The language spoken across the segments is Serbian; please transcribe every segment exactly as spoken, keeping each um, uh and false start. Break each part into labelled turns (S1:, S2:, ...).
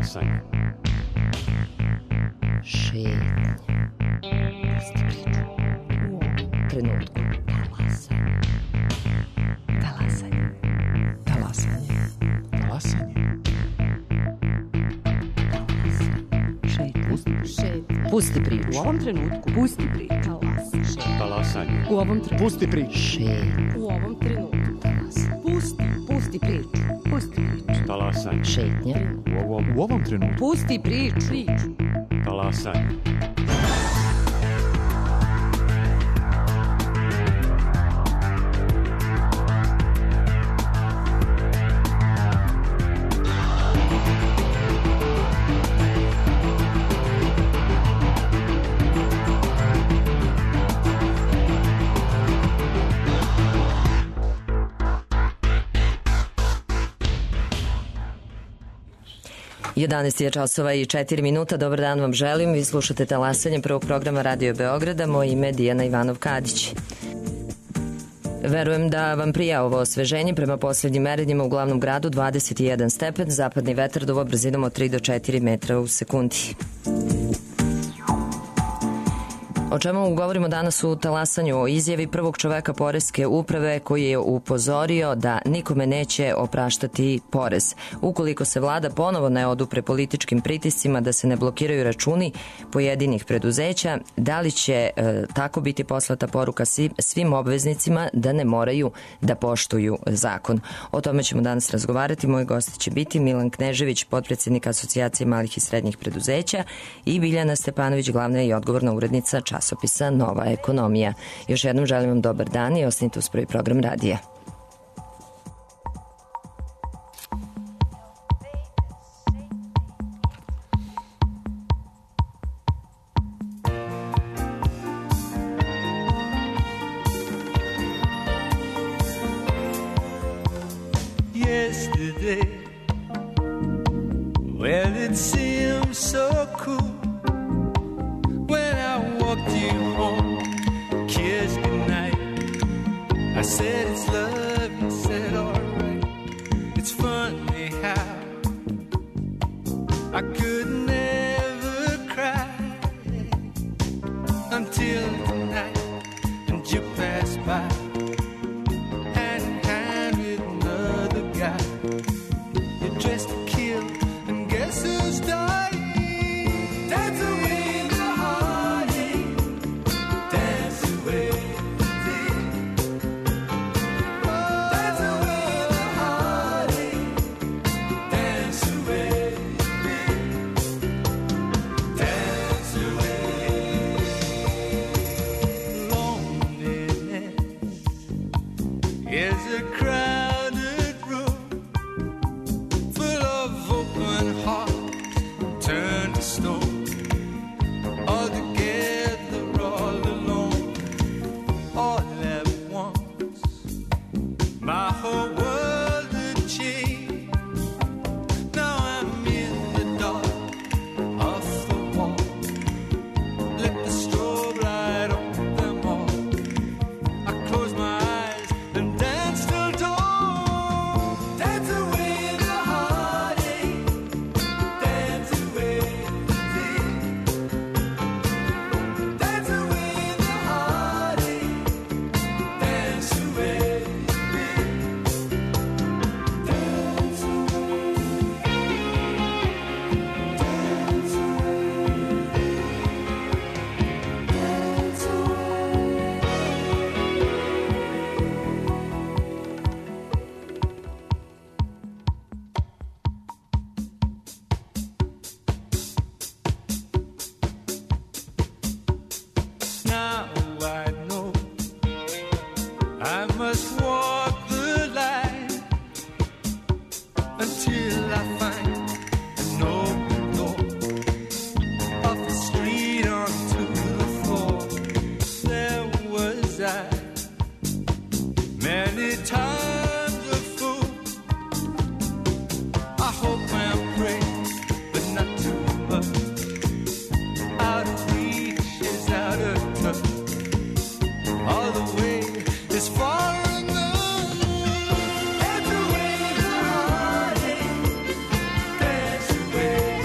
S1: Talasanje.
S2: Šetnja. Pusti priču. U ovom trenutku. Talasanje. Talasanje.
S3: Talasanje. Talasanje.
S2: Šetnja.
S3: Šetnja.
S2: Pusti priču.
S3: U ovom trenutku. Pusti priču.
S1: Talasanje.
S3: U ovom trenutku.
S1: Pusti priču.
S2: Šetnja.
S3: U ovom trenutku.
S2: Talasanje.
S3: Pusti. Pusti priču. Pusti priču.
S1: Talasanje.
S2: Šetnja.
S1: U ovom,
S3: U ovom trenutku. Pusti priču. Priču.
S1: talasanje.
S2: jedanaest je časova i četiri minuta. Dobar dan vam želim. Vi slušate Talasanje prvog programa Radio Beograda. Moje ime je Dijana Ivanov-Kadić. Verujem da vam prija ovo osveženje. Prema poslednjim merenjima u glavnom gradu dvadeset jedan stepen, zapadni vetar duva brzinom od tri do četiri metra u sekundi. O čemu govorimo danas u Talasanju? O izjavi prvog čoveka poreske uprave koji je upozorio da nikome neće opraštati porez. Ukoliko se vlada ponovo ne odupre političkim pritiscima da se ne blokiraju računi pojedinih preduzeća, da li će e, tako biti poslata poruka svim obveznicima da ne moraju da poštuju zakon? O tome ćemo danas razgovarati. Moj gosti će biti Milan Knežević, potpredsjednik Asocijacije malih i srednjih preduzeća, i Biljana Stepanović, glavna i odgovorna urednica časopisa Nova ekonomija. Još jednom želim vam dobar dan i ostanite uz prvi program radija.
S4: Yesterday, well, it seemed so cool when I walked you home, kissed goodnight. I said it's love, you said alright. It's funny how I could never cry until tonight, and you passed by hand in hand with another guy. You're dressed to kill, and guess who's dying? Dance away. Away.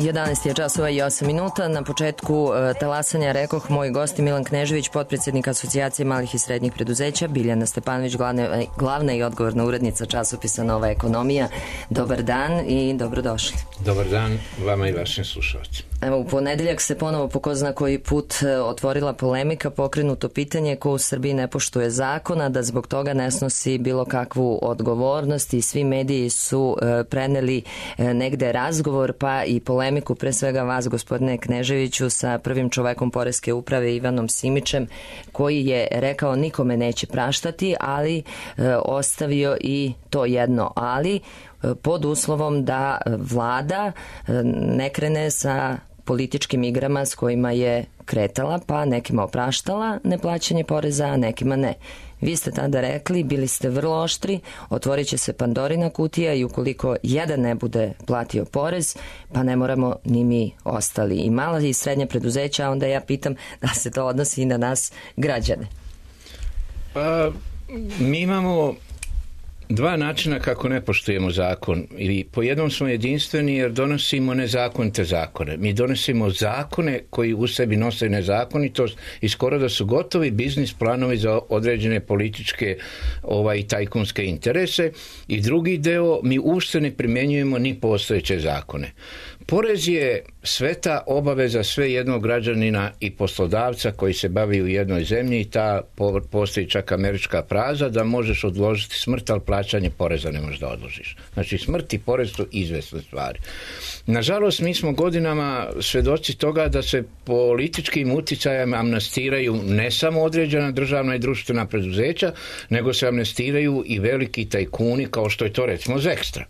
S2: jedanaest je časova i osam minuta. Na početku e, talasanja rekoh moj gosti Milan Knežević, potpredsjednik Asocijacije malih i srednjih preduzeća, Biljana Stepanović, glavne, glavna i odgovorna urednica časopisa Nova ekonomija. Dobar dan i dobrodošli.
S5: Dobar dan vama i vašim slušalcima.
S2: Evo, u ponedeljak se ponovo po ko zna koji put otvorila polemika, pokrenuto pitanje ko u Srbiji ne poštuje zakona, da zbog toga ne snosi bilo kakvu odgovornost i svi mediji su e, preneli e, negde razgovor pa i polemiku pre svega vas, gospodine Kneževiću, sa prvim čovekom Poreske uprave Ivanom Simićem, koji je rekao nikome neće praštati, ali e, ostavio i to jedno ali, e, pod uslovom da vlada e, ne krene sa političkim igrama s kojima je kretala, pa nekima opraštala neplaćanje poreza, a nekima ne. Vi ste tada rekli, bili ste vrlo oštri, otvorit će se Pandorina kutija i ukoliko jedan ne bude platio porez, pa ne moramo ni mi ostali. I mala i srednja preduzeća, onda ja pitam da se to odnosi i na nas građane.
S5: Pa, mi imamo dva načina kako ne poštujemo zakon. Ili po jednom smo jedinstveni jer donosimo nezakonite zakone. Mi donosimo zakone koji u sebi nose nezakonitost i skoro da su gotovi biznis planovi za određene političke ovaj, i tajkunske interese. I drugi deo, mi uopšte ne primjenjujemo ni postojeće zakone. Porez je sveta obaveza sve jednog građanina i poslodavca koji se bavi u jednoj zemlji i ta postoji čak američka fraza da možeš odložiti smrt, ali plaćanje poreza ne možeš da odložiš. Znači smrt i porez su izvesne stvari. Nažalost, mi smo godinama svedoci toga da se političkim uticajem amnestiraju ne samo određena državna i društvena preduzeća, nego se amnestiraju i veliki tajkuni kao što je to recimo Zekstra.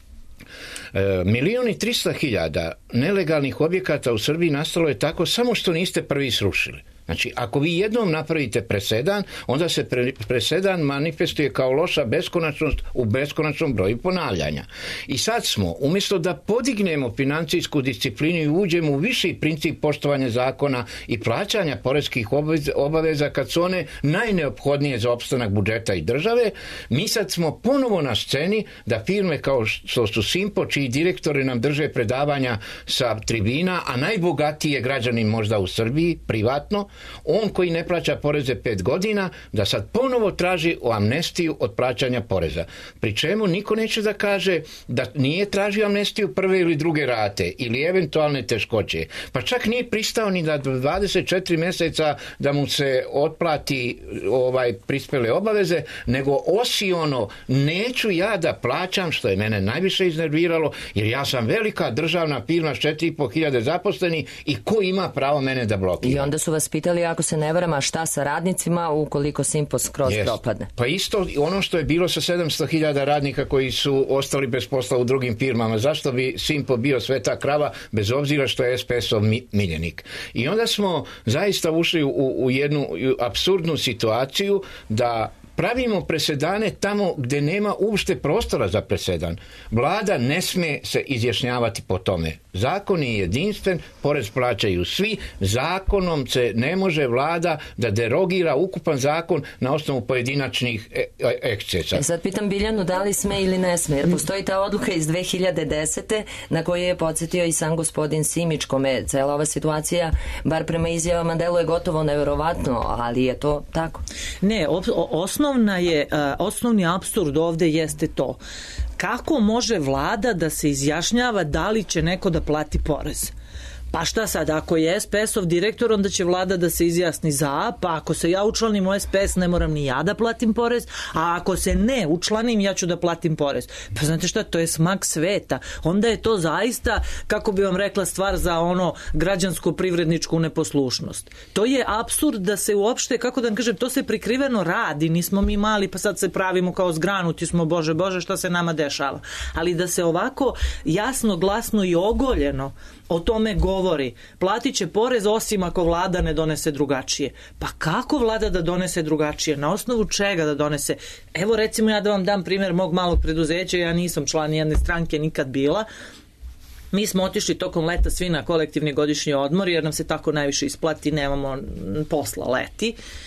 S5: E, milion i trista hiljada nelegalnih objekata u Srbiji nastalo je tako samo što niste prvi srušili. Znači, ako vi jednom napravite presedan, onda se pre, presedan manifestuje kao loša beskonačnost u beskonačnom broju ponavljanja. I sad smo, umjesto da podignemo financijsku disciplinu i uđemo u viši princip poštovanja zakona i plaćanja poreskih obaveza kad su one najneophodnije za opstanak budžeta i države, mi sad smo ponovo na sceni da firme kao što su Simpo, čiji direktori nam drže predavanja sa tribina, a najbogatiji je građanin možda u Srbiji, privatno, on koji ne plaća poreze pet godina, da sad ponovo traži o amnestiju od plaćanja poreza. Pri čemu niko neće da kaže da nije tražio amnestiju prve ili druge rate ili eventualne teškoće. Pa čak nije pristao ni da dvadeset četiri mjeseca da mu se otplati ovaj prispele obaveze, nego osi ono, neću ja da plaćam, što je mene najviše iznerviralo, jer ja sam velika državna firma s četiri i po hiljade zaposlenih i ko ima pravo mene da blokira?
S2: I onda su vas pitali, ako se ne varam, a šta sa radnicima ukoliko Simpo skroz
S5: Jest.
S2: propadne?
S5: Pa isto ono što je bilo sa sedamsto hiljada radnika koji su ostali bez posla u drugim firmama. Zašto bi Simpo bio sveta krava bez obzira što je es pe es-ov miljenik? I onda smo zaista ušli u, u jednu apsurdnu situaciju da pravimo presedane tamo gdje nema uopšte prostora za presedan. Vlada ne smije se izjašnjavati po tome. Zakon je jedinstven, porez plaćaju svi, zakonom se ne može vlada da derogira ukupan zakon na osnovu pojedinačnih ekscesa.
S2: E sad pitam Biljanu da li sme ili ne sme, jer postoji ta odluka iz dve hiljade desete na koju je podsjetio i sam gospodin Simić, kome cela ova situacija, bar prema izjavama, deluje gotovo neverovatno, ali je to tako.
S6: Ne, osnovna je, osnovni apsurd ovde jeste to. Kako može vlada da se izjašnjava da li će neko da plati porez? Pa šta sad, ako je es pe es-ov direktor, onda će vlada da se izjasni za, pa ako se ja učlanim u es pe es, ne moram ni ja da platim porez, a ako se ne učlanim, ja ću da platim porez. Pa znate šta, to je smak sveta. Onda je to zaista, kako bi vam rekla, stvar za ono građansko-privredničku neposlušnost. To je apsurd da se uopšte, kako da vam kažem, to se prikriveno radi, nismo mi mali, pa sad se pravimo kao zgranuti smo, bože, bože, šta se nama dešava. Ali da se ovako jasno, glasno i ogoljeno o tome govori, platit će porez osim ako vlada ne donese drugačije. Pa kako vlada da donese drugačije? Na osnovu čega da donese? Evo recimo ja da vam dam primjer mog malog preduzeća, ja nisam član nijedne stranke nikad bila. Mi smo otišli tokom leta svi na kolektivni godišnji odmor jer nam se tako najviše isplati, nemamo posla leti.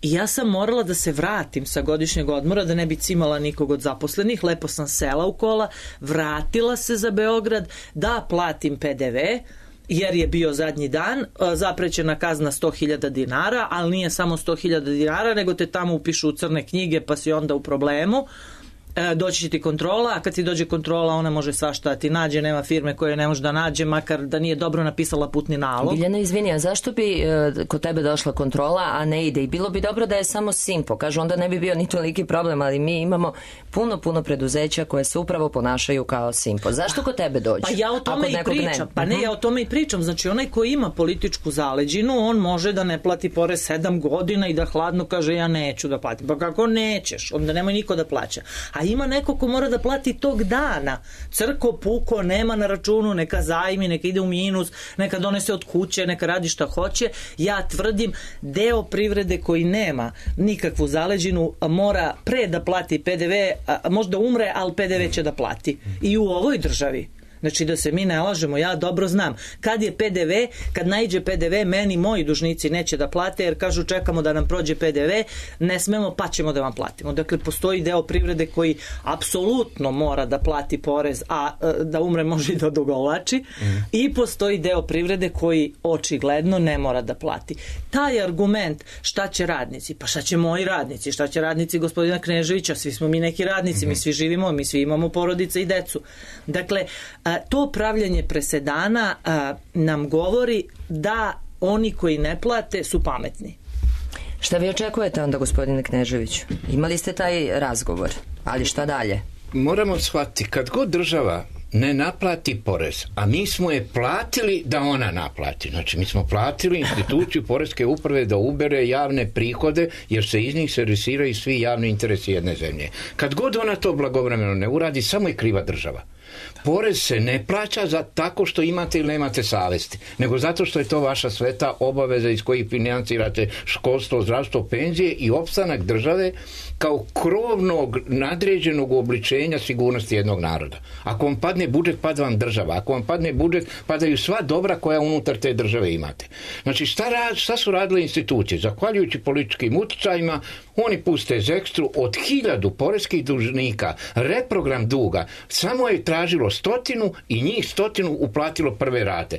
S6: I ja sam morala da se vratim sa godišnjeg odmora, da ne bi cimala nikog od zaposlenih, lepo sam sela u kola, vratila se za Beograd da platim P D V, jer je bio zadnji dan, zaprećena kazna sto hiljada dinara, ali nije samo sto hiljada dinara, nego te tamo upišu u crne knjige, pa si onda u problemu. Doći će ti kontrola, a kad ti dođe kontrola ona može svašta da ti nađe, nema firme koje ne može da nađe, makar da nije dobro napisala putni nalog.
S2: Biljana, izvini, a zašto bi e, kod tebe došla kontrola, a ne ide? I bilo bi dobro da je samo Simpo, kažu, onda ne bi bio ni toliki problem, ali mi imamo puno, puno preduzeća koje se upravo ponašaju kao Simpo. Zašto kod tebe dođe?
S6: Pa ja o tome i pričam, ne? pa ne, ja o tome i pričam, znači onaj koji ima političku zaleđinu, on može da ne plati porez sedam godina i da hladno kaže ja neću da platim. Pa kako nećeš? Onda nemoj niko da plaća. A ima neko ko mora da plati tog dana. Crko, puko, nema na računu, neka zajmi, neka ide u minus, neka donese od kuće, neka radi šta hoće. Ja tvrdim, deo privrede koji nema nikakvu zaleđinu mora pre da plati P D V, možda umre, ali P D V će da plati. I u ovoj državi. Znači da se mi ne lažemo, ja dobro znam. Kad je P D V, kad naiđe P D V, meni moji dužnici neće da plate jer kažu čekamo da nam prođe P D V, ne smemo pa ćemo da vam platimo. Dakle, postoji deo privrede koji apsolutno mora da plati porez, a da umre može i da odugovlači. Mm. I postoji deo privrede koji očigledno ne mora da plati. Taj argument šta će radnici? Pa šta će moji radnici? Šta će radnici gospodina Kneževića? Svi smo mi neki radnici, mm. mi svi živimo, mi svi imamo porodice i decu. Dakle, to pravljanje presedana a, nam govori da oni koji ne plate su pametni.
S2: Šta vi očekujete onda, gospodine Kneževiću? Imali ste taj razgovor, ali šta dalje?
S5: Moramo shvatiti, kad god država ne naplati porez, a mi smo je platili da ona naplati. Znači, mi smo platili instituciju poreske uprave da ubere javne prihode, jer se iz njih servisiraju svi javni interesi jedne zemlje. Kad god ona to blagovremeno ne uradi, samo je kriva država. Porez se ne plaća za tako što imate ili nemate savesti, nego zato što je to vaša sveta obaveza iz kojih financirate školstvo, zdravstvo, penzije i opstanak države kao krovnog nadređenog obličenja sigurnosti jednog naroda. Ako vam padne budžet, pada vam država. Ako vam padne budžet, padaju sva dobra koja unutar te države imate. Znači, šta, rad, šta su radile institucije? Zahvaljujući političkim uticajima, oni puste zekstru od hiljadu poreskih dužnika, reprogram duga, samo je tražilo stotinu i njih stotinu uplatilo prve rate.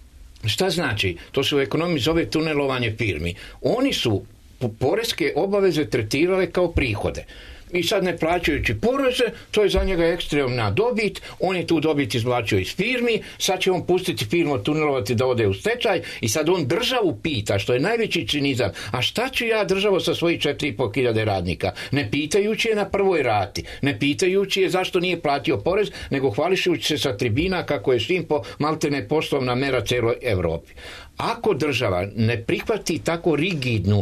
S5: Šta znači? To se u ekonomiji zove tunelovanje firmi. Oni su poreske obaveze tretirale kao prihode. I sad ne plaćajući poreze, to je za njega ekstremna dobit, on je tu dobit izvlačio iz firmi, sad će on pustiti firmu tunelovati da ode u stečaj i sad on državu pita, što je najveći cinizam, a šta ću ja državo sa svojih četiri i pol hiljade radnika? Ne pitajući je na prvoj rati, ne pitajući je zašto nije platio porez, nego hvališući se sa tribina kako je Simpo maltene poslovna mera celoj Evropi. Ako država ne prihvati tako rigidnu,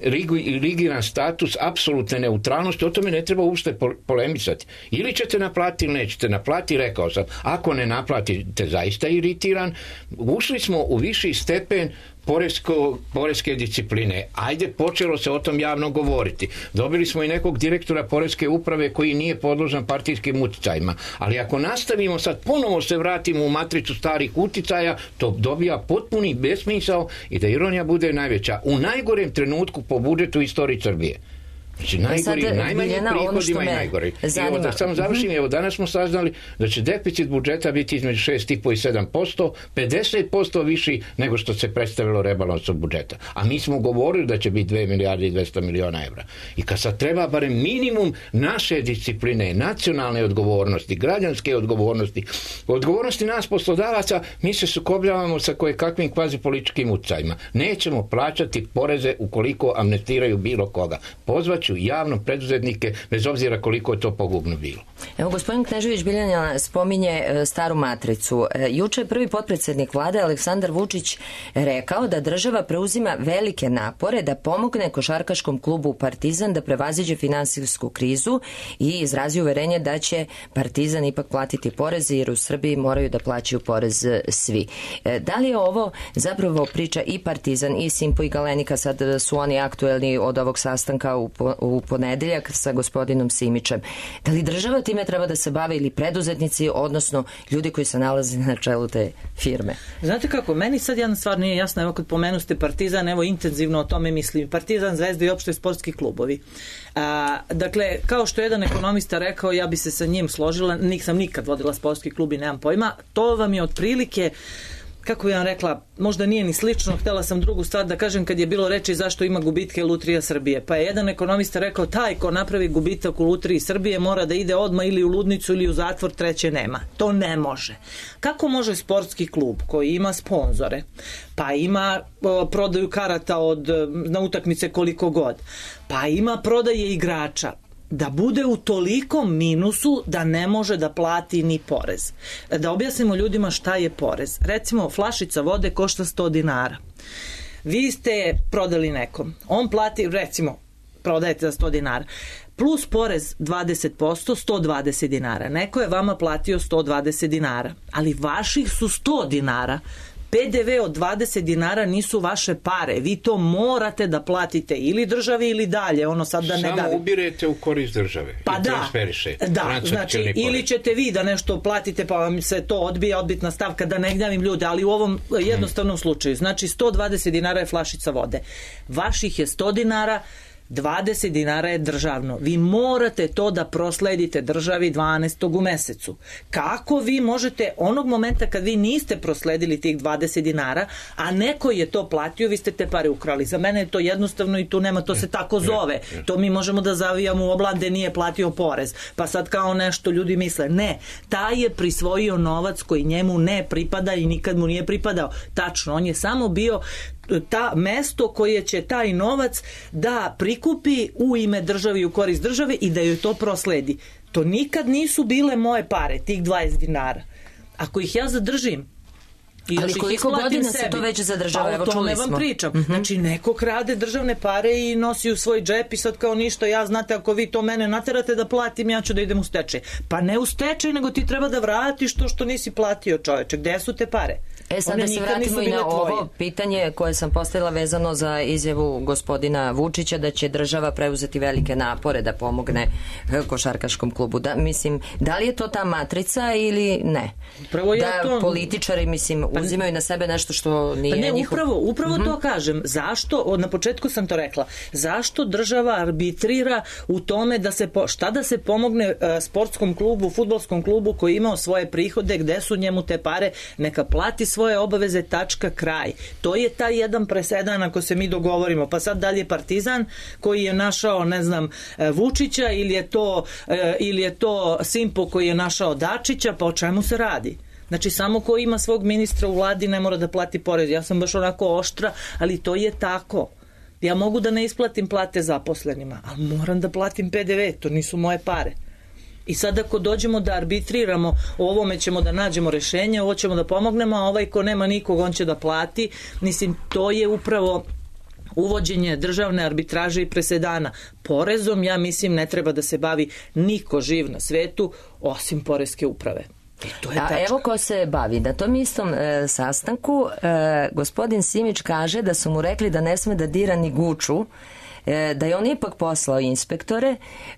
S5: rigidan status apsolutne neutralnosti, o tome ne treba uopšte polemisati. Ili ćete naplatiti ili nećete naplatiti, rekao sam. Ako ne naplatite, zaista iritiran. Ušli smo u viši stepen Poresko, poreske discipline. Ajde, počelo se o tom javno govoriti. Dobili smo i nekog direktora poreske uprave koji nije podložan partijskim uticajima. Ali ako nastavimo sad, ponovo se vratimo u matricu starih uticaja, to dobija potpuni besmisao i da ironija bude najveća. U najgorem trenutku po budžetu istoriji Srbije. Znači, najgori, sad, najmanje prihodima i najgori. I evo da samo završim, evo danas smo saznali da će deficit budžeta biti između šest i po i sedam posto, pedeset posto viši nego što se predstavilo rebalansom budžeta. A mi smo govorili da će biti dve milijarde i dvesta miliona evra. I kad sad treba barem minimum naše discipline, nacionalne odgovornosti, građanske odgovornosti, odgovornosti nas poslodavaca, mi se sukobljavamo sa kojekakvim kvazi političkim utjecajima. Nećemo plaćati poreze ukoliko amnestiraju bilo koga. Pozvat ću javno preduzetnike, bez obzira koliko je to pogubno bilo.
S2: Evo, gospodin Knežević Biljana spominje staru matricu. Juče je prvi potpredsjednik vlade Aleksandar Vučić rekao da država preuzima velike napore da pomogne košarkaškom klubu Partizan da prevaziđe finansijsku krizu i izrazi uverenje da će Partizan ipak platiti poreze jer u Srbiji moraju da plaćaju porez svi. Da li je ovo zapravo priča i Partizan i Simpo i Galenika, sad su oni aktuelni od ovog sastanka u, po, u ponedeljak sa gospodinom Simićem. Da li država time time treba da se bave ili preduzetnici, odnosno ljudi koji se nalaze na čelu te firme.
S6: Znate kako, meni sad jedna stvar nije jasna, evo kad pomenu ste Partizan, evo intenzivno o tome mislim, Partizan, Zvezda i opšte sportski klubovi. A, dakle, kao što je jedan ekonomista rekao, ja bi se sa njim složila, nisam nikad vodila sportski klub i nemam pojma, to vam je otprilike, kako bi vam rekla, možda nije ni slično, htjela sam drugu stvar da kažem kad je bilo reči zašto ima gubitke Lutrija Srbije. Pa je jedan ekonomista rekao, taj ko napravi gubitak u Lutriji Srbije mora da ide odmah ili u ludnicu ili u zatvor, treće nema. To ne može. Kako može sportski klub koji ima sponzore, pa ima o, prodaju karata od, na utakmice koliko god, pa ima prodaje igrača, da bude u tolikom minusu da ne može da plati ni porez. Da objasnimo ljudima šta je porez. Recimo, flašica vode košta sto dinara. Vi ste prodali nekom. On plati, recimo, prodajete za sto dinara. Plus porez dvadeset posto, sto dvadeset dinara. Neko je vama platio sto dvadeset dinara. Ali vaših su sto dinara. P D V od dvadeset dinara nisu vaše pare. Vi to morate da platite ili državi ili dalje. Ono sad da ne
S5: Samo
S6: davi.
S5: ubirete u korist države.
S6: Pa
S5: i
S6: da,
S5: transferišete.
S6: da, znači ili ćete vi da nešto platite pa vam se to odbija, odbitna stavka, da ne gnjavim ljude, ali u ovom jednostavnom slučaju. Znači sto dvadeset dinara je flašica vode. Vaših je sto dinara, dvadeset dinara je državno. Vi morate to da prosledite državi dvanaestog u mesecu. Kako vi možete onog momenta kad vi niste prosledili tih dvadeset dinara, a neko je to platio, vi ste te pare ukrali. Za mene je to jednostavno i tu nema, to se tako zove. To mi možemo da zavijamo u oblande, nije platio porez. Pa sad kao nešto ljudi misle. Ne, taj je prisvojio novac koji njemu ne pripada i nikad mu nije pripadao. Tačno, on je samo bio ta mesto koje će taj novac da prikupi u ime države i u korist države i da joj to prosledi. To nikad nisu bile moje pare, tih dvadeset dinara. Ako ih ja zadržim, I
S2: ali koliko godina se to već zadržava?
S6: Pa
S2: Evo,
S6: o tome
S2: čuli
S6: vam
S2: smo.
S6: pričam.
S2: Uh-huh.
S6: Znači, neko krade državne pare i nosi u svoj džep i sad kao ništa, ja znate, ako vi to mene naterate da platim, ja ću da idem u stečaj. Pa ne u stečaj, nego ti treba da vratiš to što nisi platio, čoveče. Gde su te pare?
S2: E sad da se vratimo i na ovo pitanje koje sam postavila vezano za izjavu gospodina Vučića da će država preuzeti velike napore da pomogne košarkaškom klubu. Da, mislim, da li je to ta matrica ili ne?
S6: Prvo ja
S2: da
S6: to...
S2: političari, mislim, uzimaju na sebe nešto što nije
S6: pa ne,
S2: njihov...
S6: upravo, upravo uh-huh. to kažem. Zašto, na početku sam to rekla, zašto država arbitrira u tome da se, po, šta da se pomogne uh, sportskom klubu, fudbalskom klubu koji imao svoje prihode, gde su njemu te pare, neka plati svoje obaveze, tačka, kraj. To je taj jedan presedan ako se mi dogovorimo. Pa sad dalje Partizan koji je našao, ne znam, Vučića ili je to, ili je to Simpo koji je našao Dačića, pa o čemu se radi? Znači, samo ko ima svog ministra u vladi ne mora da plati porez. Ja sam baš onako oštra, ali to je tako. Ja mogu da ne isplatim plate zaposlenima, ali moram da platim P D V, to nisu moje pare. I sad ako dođemo da arbitriramo, o ovome ćemo da nađemo rešenje, ovo ćemo da pomognemo, a ovaj ko nema nikog, on će da plati. Mislim, to je upravo uvođenje državne arbitraže i presedana. Porezom, ja mislim, ne treba da se bavi niko živ na svetu, osim poreske uprave. To je
S2: a evo ko se bavi. Na tom istom e, sastanku e, gospodin Simić kaže da su mu rekli da ne sme da dira ni Guču, da je on ipak poslao inspektore,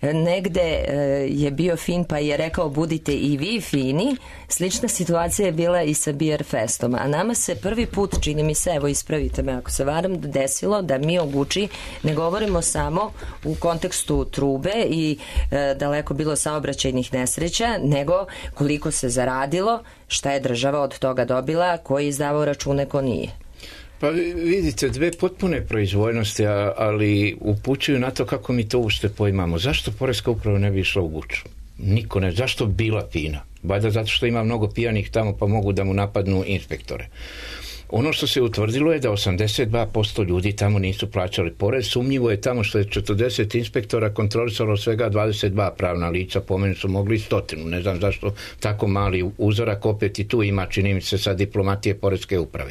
S2: negde je bio fin pa je rekao budite i vi fini. Slična situacija je bila i sa Beer Festom, a nama se prvi put, čini mi se, evo ispravite me ako se varam, desilo da mi o Guči ne govorimo samo u kontekstu trube i e, daleko bilo saobraćajnih nesreća, nego koliko se zaradilo, šta je država od toga dobila, ko je izdavao račune, ko nije.
S5: Pa vidite, dve potpune proizvoljnosti, ali upućuju na to kako mi to uopšte poimamo. Zašto poreska uprava ne bi išla u Guču? Niko ne. Zašto bila fina? Valjda zato što ima mnogo pijanih tamo pa mogu da mu napadnu inspektore. Ono što se utvrdilo je da osamdeset dva posto ljudi tamo nisu plaćali porez. Sumnjivo je tamo što je četrdeset inspektora kontrolisalo svega dvadeset dva pravna lica, po meni su mogli stotinu. Ne znam zašto tako mali uzorak, opet i tu ima, čini mi se, sa diplomatije poreske uprave.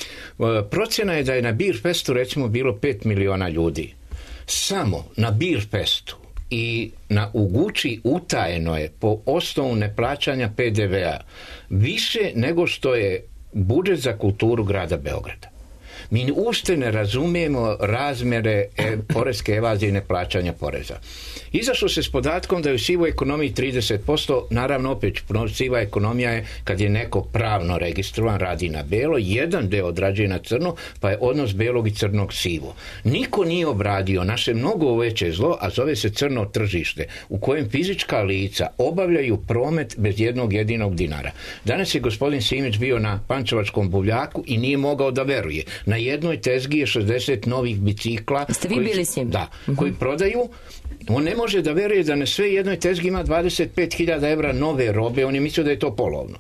S5: Procjena je da je na Beer Festu recimo bilo pet miliona ljudi. Samo na Beer Festu i na u Guči utajeno je po osnovu neplaćanja P D V-a više nego što je budžet za kulturu grada Beograda. Mi uopšte ne razumijemo razmjere e, poreske evazije i neplaćanja poreza. Izašlo se s podatkom da je u sivoj ekonomiji trideset posto, naravno opet siva ekonomija je kad je neko pravno registrovan, radi na belo, jedan deo odrađuje na crno, pa je odnos belog i crnog sivo. Niko nije obradio naše mnogo veće zlo, a zove se crno tržište, u kojem fizička lica obavljaju promet bez jednog jedinog dinara. Danas je gospodin Simić bio na Pančevačkom buvljaku i nije mogao da veruje. Na jednoj tezgi je šezdeset novih bicikla.
S2: Ste vi bili s njim?
S5: Da, koji prodaju. On ne može da veruje da na sve jednoj tezgi ima dvadeset pet hiljada evra nove robe, on je mislio da je to polovno.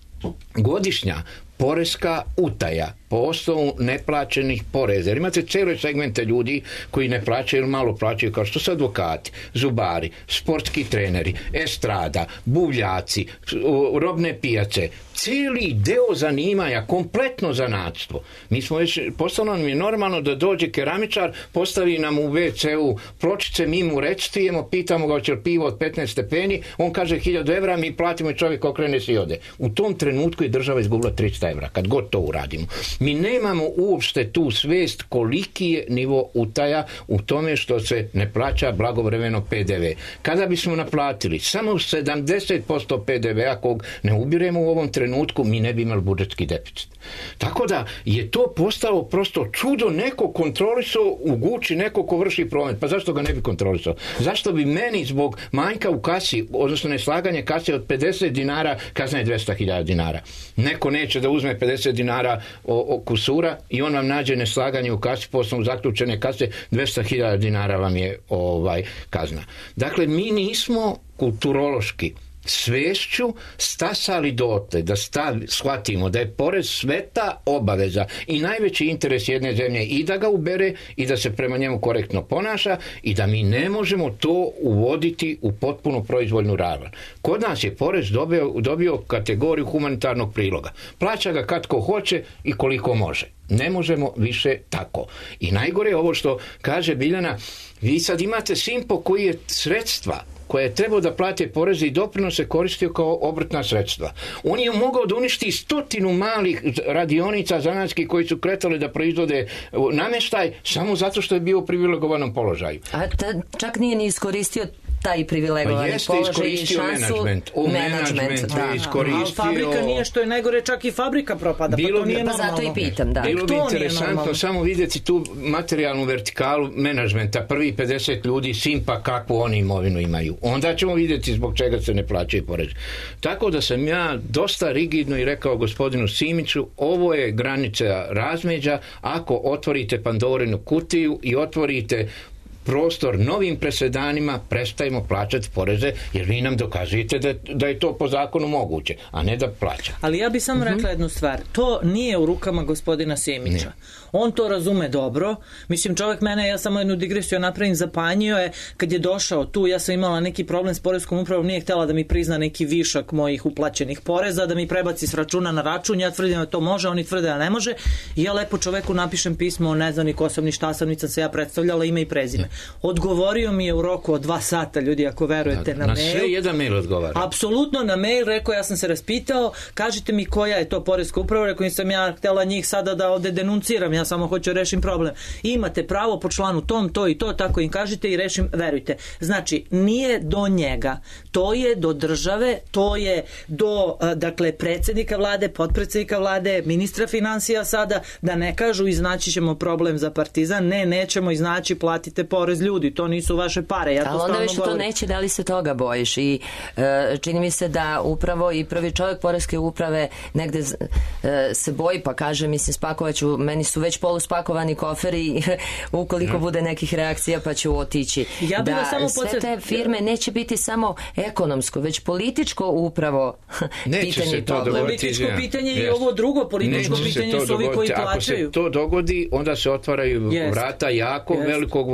S5: Godišnja poreska utaja po osnovu neplaćenih poreza. Jer imate cijele segmente ljudi koji ne plaćaju ili malo plaćaju, kao što su advokati, zubari, sportski treneri, estrada, buvljaci, robne pijace. Cijeli deo zanimanja, kompletno zanatstvo. Mi smo već, postalo nam je normalno da dođe keramičar, postavi nam u ve ce-u pločice, mi mu recitujemo, pitamo ga hoće li pivo od petnaest stepeni, on kaže hiljadu evra, mi platimo i čovjek okrene se i ode. U tom trenutku je država izgubila tristo evra, kad god to uradimo. Mi nemamo uopšte tu svest koliki je nivo utaja u tome što se ne plaća blagovremeno pe de ve. Kada bismo naplatili samo sedamdeset posto pe de ve-a kog ne ubiremo u ovom trenutku, mi ne bi imali budžetski deficit. Tako da je to postalo prosto čudo, neko kontrolisao u Guči, neko ko vrši promet. Pa zašto ga ne bi kontrolisao? Zašto bi meni zbog manjka u kasi, odnosno neslaganje kase od pedeset dinara, kazna je dvesta hiljada dinara. Neko neće da uzme pedeset dinara o, o kusura i on vam nađe neslaganje u kasi, po osnovu zaključene kase, dvesta hiljada dinara vam je ovaj kazna. Dakle, mi nismo kulturološki svešću stasali dotle da stav, shvatimo da je porez sveta obaveza i najveći interes jedne zemlje i da ga ubere i da se prema njemu korektno ponaša i da mi ne možemo to uvoditi u potpuno proizvoljnu ravan. Kod nas je porez dobio, dobio kategoriju humanitarnog priloga. Plaća ga kad ko hoće i koliko može. Ne možemo više tako. I najgore je ovo što kaže Biljana, vi sad imate Simpo koji je sredstva koje je trebao da plate poreze i doprinose koristio kao obrtna sredstva. On je mogao da uništi stotinu malih radionica zanatskih koji su kretali da proizvode nameštaj samo zato što je bio u privilegovanom položaju.
S2: A ta, čak nije ni iskoristio taj privilegovani
S5: pa
S2: položaj i šansu.
S5: Menadžment. U menadžment je iskoristio.
S6: A fabrika nije što je najgore, čak i fabrika propada,
S5: bilo
S6: pa to nije
S2: pa
S6: normalno.
S2: zato i pitam, da.
S5: Bilo bi interesantno samo vidjeti tu materijalnu vertikalu menadžmenta, prvi pedeset ljudi Simpa kakvu oni imovinu imaju. Onda ćemo vidjeti zbog čega se ne plaćaju porez. Tako da sam ja dosta rigidno i rekao gospodinu Simiću, ovo je granica razmeđa, ako otvorite Pandorinu kutiju i otvorite prostor novim presedanima, prestajemo plaćati poreze, jer vi nam dokazujete da, da je to po zakonu moguće, a ne da plaća.
S6: Ali ja bih samo rekla mm-hmm. jednu stvar. To nije u rukama gospodina Simića. Ne. On to razume dobro. Mislim, čovjek mene, ja samo jednu digresiju napravim, zapanjio je kad je došao tu, ja sam imala neki problem s poreskom upravom, nije htjela da mi prizna neki višak mojih uplaćenih poreza, da mi prebaci s računa na račun, ja tvrdim da to može, oni tvrde da ne može, i ja lepo čoveku napišem pismo, ne znam ni ko sam, ni šta sam, ni sam se ja predstavljala, ime i prezime. Ne. Odgovorio mi je u roku od dva sata, ljudi, ako verujete, na,
S5: na
S6: mail.
S5: Na sve jedan mail odgovara.
S6: Apsolutno na mail, rekao, ja sam se raspitao, kažite mi koja je to poreska uprava, rekao, nisam ja htjela njih sada da ovde denunciram, ja samo hoću rešim problem. Imate pravo po članu tom, to i to, tako im kažite i rešim, verujte. Znači, nije do njega, to je do države, to je do, dakle, predsjednika vlade, potpredsjednika vlade, ministra finansija sada, da ne kažu iznaći ćemo problem za Partizan, ne, nećemo iznaći, platite porez, ljudi, to nisu vaše pare. Ja to
S2: ali onda više to neće, da li se toga bojiš? I e, čini mi se da upravo i prvi čovjek poreske uprave negde e, se boji, pa kaže, mislim, spakovaću, meni su već poluspakovani koferi ukoliko no. bude nekih reakcija, pa ću otići.
S6: Ja
S2: da
S6: samo
S2: sve
S6: podsjet...
S2: te firme neće biti samo ekonomsko, već političko upravo pitanje i problem.
S6: Političko pitanje yes. i ovo drugo političko neće pitanje su ovi koji plaćaju.
S5: Ako se to dogodi, onda se otvaraju yes. vrata jako yes. velikog volontorizma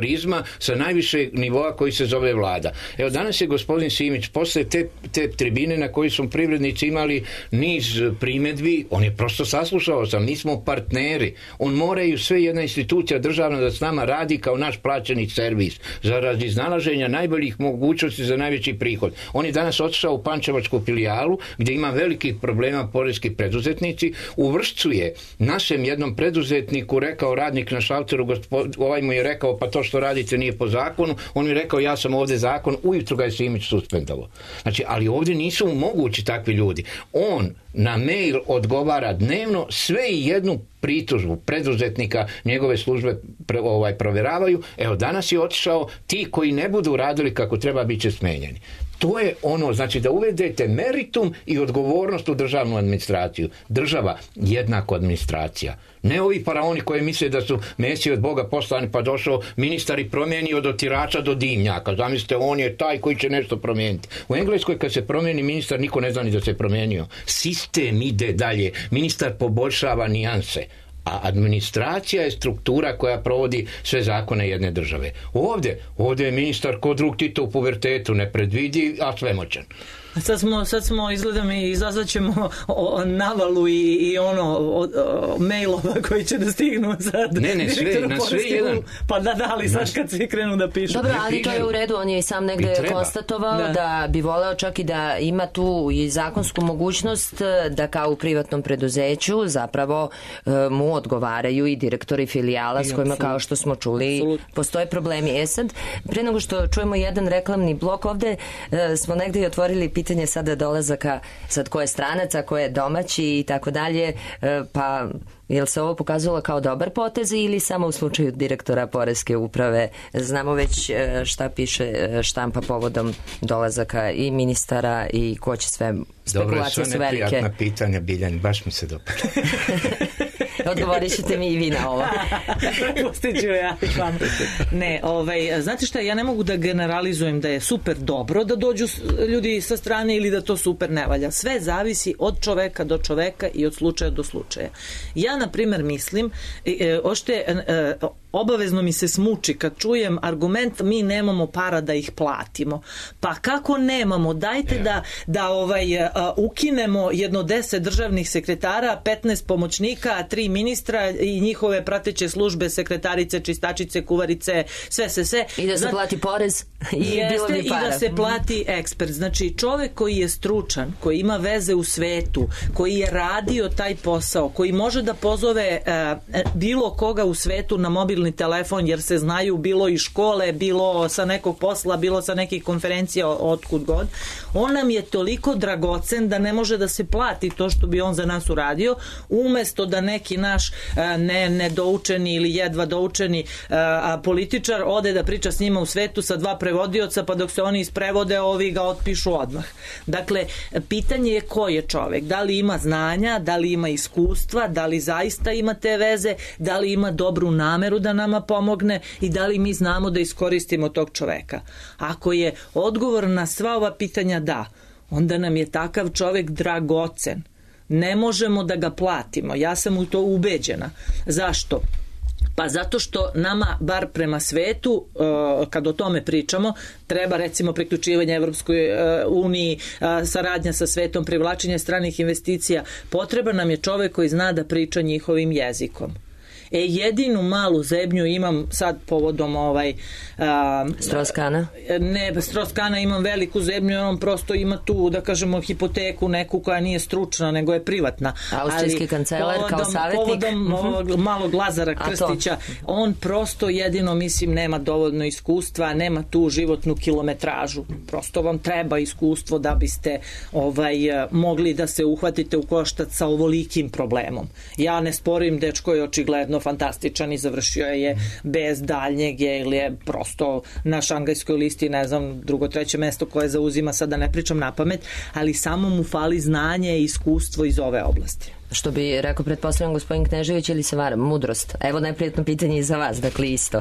S5: turizma sa najviše nivoa koji se zove vlada. Evo, danas je gospodin Simić, posle te, te tribine na kojoj su privrednici imali niz primedbi, on je prosto saslušao sam, mi smo partneri. On moraju sve jedna institucija državna da s nama radi kao naš plaćeni servis za raziznalaženja najboljih mogućnosti za najveći prihod. On je danas otišao u pančevačku filijalu gdje ima velikih problema poreski preduzetnici. U Vršcu je našem jednom preduzetniku rekao radnik na šalteru, gospod, ovaj mu je rekao pa to što radite nije po zakonu. On mi je rekao ja sam ovdje zakon, ujutro ga je Simić suspendovao. Znači, ali ovdje nisu mogući takvi ljudi. On na mail odgovara dnevno, sve i jednu pritužbu preduzetnika njegove službe pre, ovaj, provjeravaju. Evo, danas je otišao, ti koji ne budu radili kako treba bit će smenjeni. To je ono, znači da uvedete meritum i odgovornost u državnu administraciju. Država jednako administracija. Ne ovi faraoni koji misle da su Mesije od Boga poslani pa došao ministar i promijenio od otirača do dimnjaka. Zamislite, on je taj koji će nešto promijeniti. U Engleskoj kad se promijeni ministar, niko ne zna ni da se promijenio. Sistem ide dalje. Ministar poboljšava nijanse. A administracija je struktura koja provodi sve zakone jedne države. Ovdje, ovdje je ministar ko drug Tito u pubertetu, nepredvidiv, a svemoćan.
S6: Sad smo, sad smo izgleda mi izazvat ćemo o, o navalu i, i ono o, o, mailova koji će da stignu sad.
S5: Ne, ne, sve, na sve jedan.
S6: Pa da, da, ali sad kad svi krenu da pišu.
S2: Dobro, ali to je u redu, on je i sam negde I konstatovao da. da bi voleo čak i da ima tu i zakonsku mogućnost da kao u privatnom preduzeću zapravo mu odgovaraju i direktori filijala s kojima, kao što smo čuli, absolut. Postoje problemi. E sad, pre nego što čujemo jedan reklamni blok, ovde smo negde i otvorili pitanje pitanje sada dolazaka, sad ko je stranac, a ko je domaći i tako dalje, pa je li se ovo pokazalo kao dobar potez ili samo u slučaju direktora poreske uprave? Znamo već šta piše štampa povodom dolazaka i ministara i ko će sve, spekulacije su velike.
S5: Dobro, sve neprijatna pitanja, Biljani, baš mi se dopada.
S2: Odgovorit ćete mi i vi na ovo.
S6: Pustit ću ja vam. Ne, ovaj, znate šta, ja ne mogu da generalizujem da je super dobro da dođu ljudi sa strane ili da to super ne valja. Sve zavisi od čoveka do čoveka i od slučaja do slučaja. Ja, na primer, mislim, e, ošte, e, obavezno mi se smuči kad čujem argument mi nemamo para da ih platimo. Pa kako nemamo? Dajte yeah. da, da ovaj, uh, ukinemo jedno deset državnih sekretara, petnaest pomoćnika, tri ministra i njihove prateće službe, sekretarice, čistačice, kuvarice, sve se sve.
S2: I da se Zna... plati porez i
S6: jeste,
S2: bilo bi para.
S6: I da se plati ekspert. Znači čovek koji je stručan, koji ima veze u svetu, koji je radio taj posao, koji može da pozove uh, bilo koga u svetu na mobilni telefon jer se znaju bilo iz škole, bilo sa nekog posla, bilo sa nekih konferencija otkud god. On nam je toliko dragocen da ne može da se plati to što bi on za nas uradio, umesto da neki naš ne, nedoučeni ili jedva doučeni a, političar ode da priča s njima u svetu sa dva prevodioca pa dok se oni isprevode ovi ga otpišu odmah. Dakle, pitanje je ko je čovek, da li ima znanja, da li ima iskustva, da li zaista ima te veze, da li ima dobru nameru da nama pomogne i da li mi znamo da iskoristimo tog čoveka. Ako je odgovor na sva ova pitanja da, onda nam je takav čovek dragocen. Ne možemo da ga platimo. Ja sam u to ubeđena. Zašto? Pa zato što nama, bar prema svetu, kad o tome pričamo, treba recimo priključivanje Evropskoj uniji, saradnja sa svetom, privlačenje stranih investicija. Potreban nam je čovek koji zna da priča njihovim jezikom. E, jedinu malu zebnju imam sad povodom ovaj a,
S2: Stroskana?
S6: Ne, Stroskana imam veliku zebnju, on prosto ima tu, da kažemo, hipoteku neku koja nije stručna, nego je privatna.
S2: Austrijski
S6: ali,
S2: kancelar
S6: povodom,
S2: kao savjetnik?
S6: Povodom ovog malog Lazara Krstića, on prosto jedino, mislim, nema dovoljno iskustva, nema tu životnu kilometražu. Prosto vam treba iskustvo da biste ovaj, mogli da se uhvatite u koštac sa ovolikim problemom. Ja ne sporim, dečko je očigledno fantastičan i završio je bez daljnjeg ili je prosto na šangajskoj listi, ne znam, drugo, treće mesto koje zauzima, sad da ne pričam na pamet, ali samo mu fali znanje i iskustvo iz ove oblasti.
S2: Što bi rekao, pretpostavljam, gospodin Knežević, ili se varam, mudrost. Evo najprijetno pitanje i za vas, dakle isto.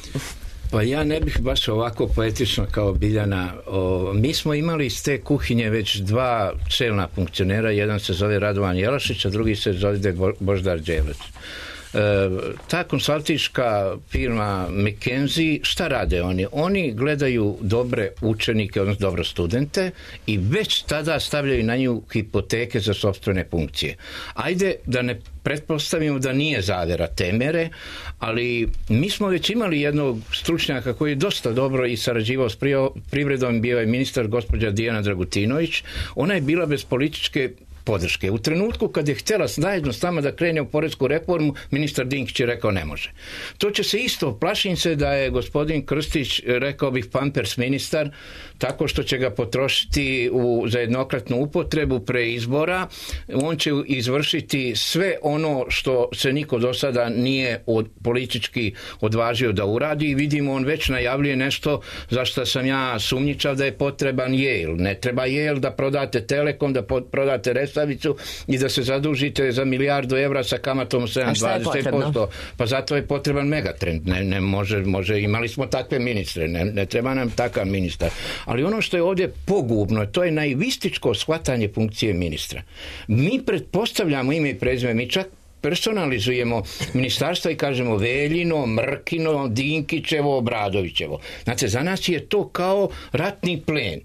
S5: Pa ja ne bih baš ovako poetično kao Biljana. O, mi smo imali iz te kuhinje već dva čelna funkcionera, jedan se zove Radovan Jelašić, a drugi se zove Božidar Đelić. ta konsultička firma McKinsey, šta rade oni? Oni gledaju dobre učenike, odnosno dobre studente i već tada stavljaju na nju hipoteke za sopstvene funkcije. Ajde da ne pretpostavimo da nije zavera te mere, ali mi smo već imali jednog stručnjaka koji je dosta dobro i sarađivao s privredom, bio je ministar gospođa Dijana Dragutinović. Ona je bila bez političke podrške. U trenutku kad je htjela zajedno s nama da krene u poresku reformu, ministar Dinkić je rekao ne može. To će se isto, plašim se da je gospodin Krstić, rekao bih pampers ministar, tako što će ga potrošiti u, za jednokratnu upotrebu pre izbora. On će izvršiti sve ono što se niko do sada nije od, politički odvažio da uradi i vidimo, on već najavljuje nešto za što sam ja sumnjičav da je potreban Yale. Ne treba Yale da prodate Telekom, da prodate Resavicu i da se zadužite za milijardu evra sa kamatom sedam zarez dvadeset posto. Pa zato je potreban Megatrend. Ne, ne može, može, imali smo takve ministre, ne, ne treba nam takav ministar. Ali ono što je ovdje pogubno, to je naivističko shvatanje funkcije ministra. Mi pretpostavljamo ime i prezime, mi čak personalizujemo ministarstva i kažemo Veljino, Mrkino, Dinkićevo, Obradovićevo. Znate, za nas je to kao ratni plen.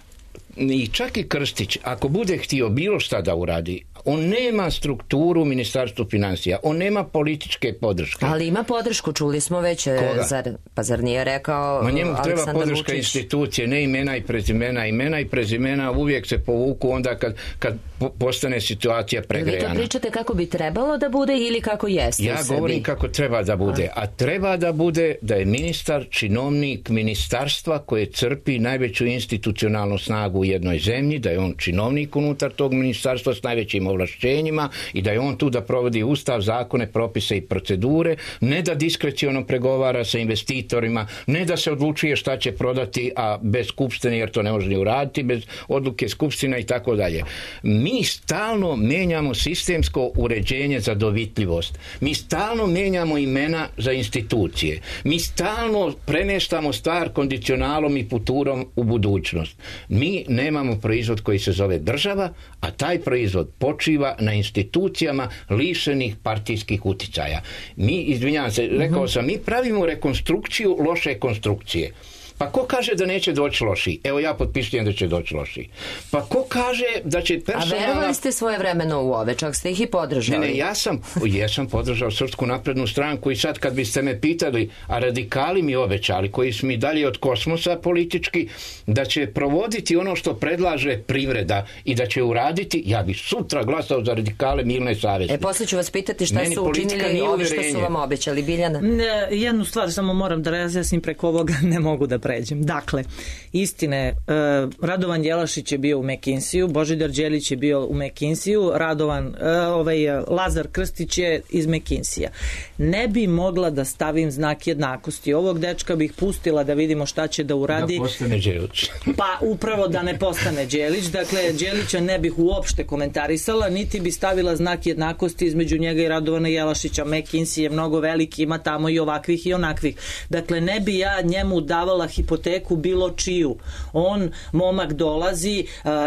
S5: I čak i Krstić, ako bude htio bilo šta da uradi, on nema strukturu u Ministarstvu financija, on nema političke podrške.
S2: Ali ima podršku, čuli smo već. Zar, pa zar nije rekao
S5: Ma njemu treba
S2: Aleksandar
S5: podrška
S2: Vučić?
S5: Institucije, ne imena i prezimena. Imena i prezimena uvijek se povuku onda kad, kad postane situacija pregrejana.
S2: Vi to pričate kako bi trebalo da bude ili kako jeste?
S5: Ja govorim kako treba da bude, a treba da bude da je ministar činovnik ministarstva koje crpi najveću institucionalnu snagu u jednoj zemlji, da je on činovnik unutar tog ministarstva s najvećim ovlašćenjima i da je on tu da provodi ustav, zakone, propise i procedure, ne da diskreciono pregovara sa investitorima, ne da se odlučuje šta će prodati, a bez skupštine, jer to ne može ni uraditi, bez odluke skupština i tako dalje. Mi stalno menjamo sistemsko uređenje za dovitljivost. Mi stalno menjamo imena za institucije. Mi stalno premještamo stvar kondicionalom i futurom u budućnost. Mi nemamo proizvod koji se zove država, a taj proizvod počiva na institucijama lišenih partijskih uticaja. Mi, izvinjavam se, rekao sam, mi pravimo rekonstrukciju loše konstrukcije. Pa ko kaže da neće doći loši? Evo ja potpisujem da će doći loši. Pa ko kaže da će personalna...
S2: A verovali ste svoje vremeno u ove, čak ste ih i podržali.
S5: Ne, ne, ja sam, jesam podržao Srpsku naprednu stranku i sad kad biste me pitali, a radikali mi obećali, koji su mi dalje od kosmosa politički, da će provoditi ono što predlaže privreda i da će uraditi, ja bih sutra glasao za radikale mirne savesti.
S2: E, poslije ću vas pitati šta
S5: Meni
S2: su učinili ovi što su vam obećali. Biljana?
S6: Ne, jednu stvar samo moram da razjasnim, preko ovoga ne mogu da pređem. Dakle, istine, Radovan Jelašić je bio u McKinseyu, Božidar Đelić je bio u McKinseyu, Radovan, ovaj, Lazar Krstić je iz McKinseya. Ne bi mogla da stavim znak jednakosti. Ovog dečka bih pustila da vidimo šta će da uradi.
S5: Da postane Đelić.
S6: Pa upravo da ne postane Đelić. Dakle, Đelića ne bih uopšte komentarisala, niti bi stavila znak jednakosti između njega i Radovana Jelašića. McKinsey je mnogo veliki, ima tamo i ovakvih i onakvih. Dakle, ne bi ja njemu davala hipoteku bilo čiju. On, momak, dolazi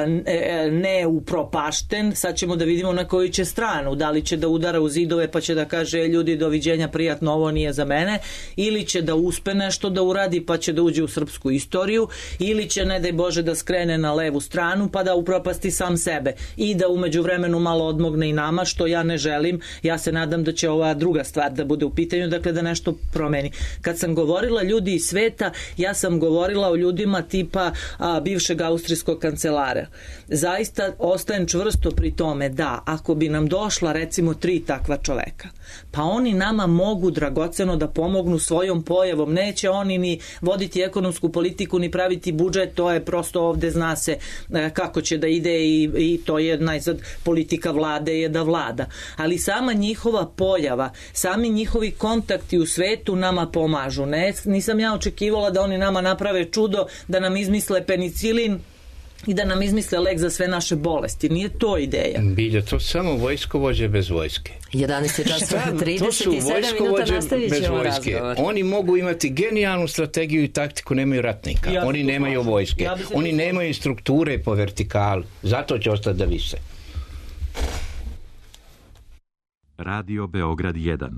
S6: ne upropašten, sad ćemo da vidimo na koju će stranu, da li će da udara u zidove pa će da kaže ljudi doviđenja, prijatno, ovo nije za mene, ili će da uspe nešto da uradi pa će da uđe u srpsku istoriju, ili će, ne daj Bože, da skrene na levu stranu pa da upropasti sam sebe i da umeđu vremenu malo odmogne i nama, što ja ne želim. Ja se nadam da će ova druga stvar da bude u pitanju, dakle da nešto promeni. Kad sam govorila ljudi iz sveta, ja sam govorila o ljudima tipa a, bivšeg austrijskog kancelara. Zaista ostajem čvrsto pri tome da ako bi nam došla recimo tri takva čoveka, pa oni nama mogu dragoceno da pomognu svojom pojavom. Neće oni ni voditi ekonomsku politiku ni praviti budžet, to je prosto ovde zna se kako će da ide i, i to je najzad politika vlade je da vlada. Ali sama njihova pojava, sami njihovi kontakti u svetu nama pomažu. Ne, nisam ja očekivala da oni nama naprave čudo, da nam izmisle penicilin i da nam izmisle lek za sve naše bolesti. Nije to ideja.
S5: Bilja, to samo vojskovođe bez vojske.
S2: jedanaest je čas trideset
S5: to
S2: sedam minuta, nastavit ćemo razgovor.
S5: Oni mogu imati genijalnu strategiju i taktiku, nemaju ratnika.
S6: Ja
S5: Oni nemaju
S6: slažem.
S5: vojske.
S6: Ja
S5: Oni nemaju strukture po vertikali. Zato će ostati da vise.
S1: Radio Beograd jedan.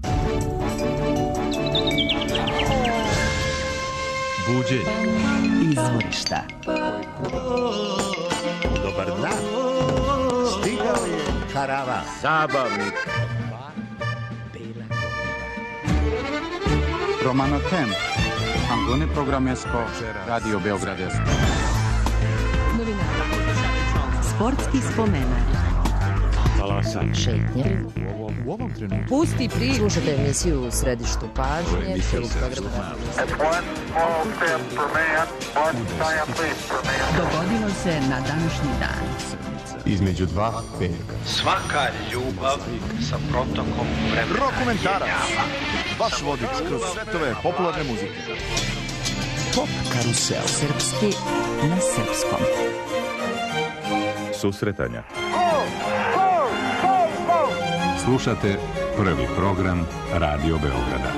S1: Buđenje.
S3: Izvorišta.
S7: Dobar dan. Stigao je karavan. Zabavnik.
S8: Romano Tem. Angone Programesko. Radio Beograd jedan.
S3: Sportski spomenak.
S1: Talasanje.
S2: Šetnje.
S7: U ovom trenutku.
S3: Pusti priču.
S2: Slušajte emisiju U središtu pažnje.
S3: Dogodilo se na današnji dan.
S9: Između dva peka.
S10: Svaka ljubav sa protokom vremena.
S9: Rokomentarac. Vaš vodič kroz svetove popularne muzike.
S3: Pop karusel. Srpski na srpskom.
S9: Susretanja. Slušate prvi program Radio Beograda.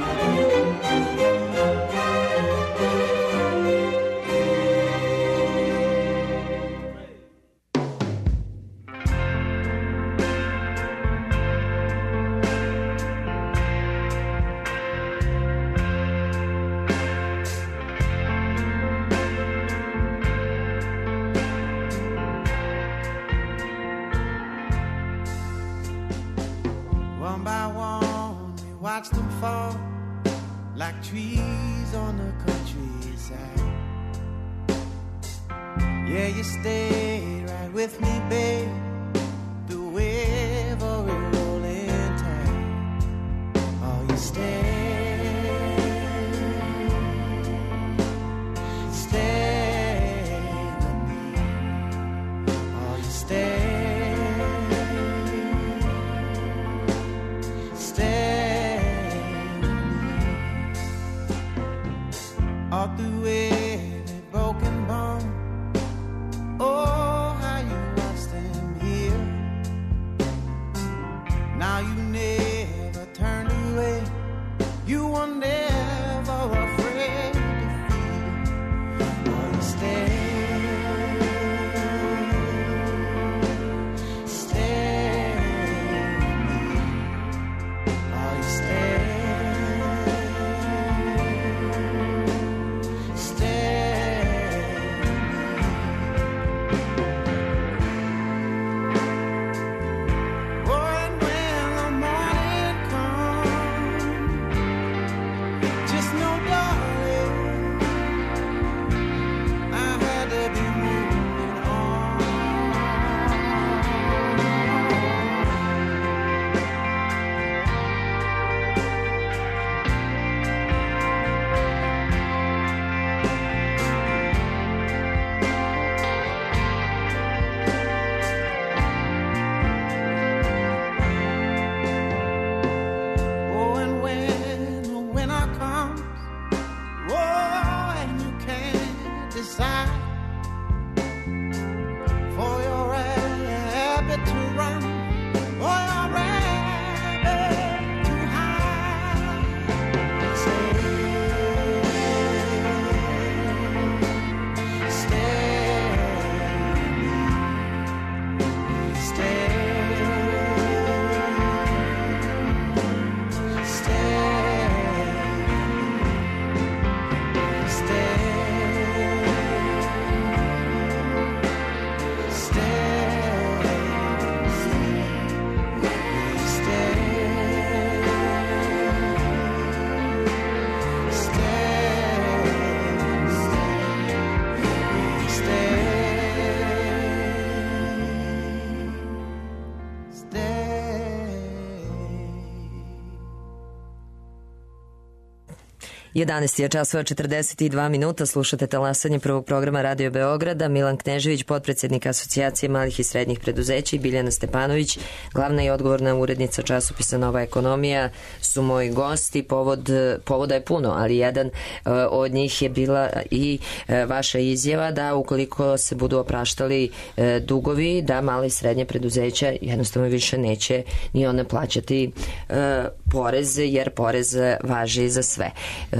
S2: jedanaest je časova četrdeset dva minuta, slušate talasanje prvog programa Radio Beograda. Milan Knežević, potpredsjednik Asocijacije malih i srednjih preduzeća, i Biljana Stepanović, glavna i odgovorna urednica časopisa Nova ekonomija, su moji gosti. Povod, povoda je puno, ali jedan uh, od njih je bila i uh, vaša izjava da ukoliko se budu opraštali uh, dugovi, da mala i srednje preduzeća jednostavno više neće ni one plaćati uh, porez, jer porez važi za sve. Uh,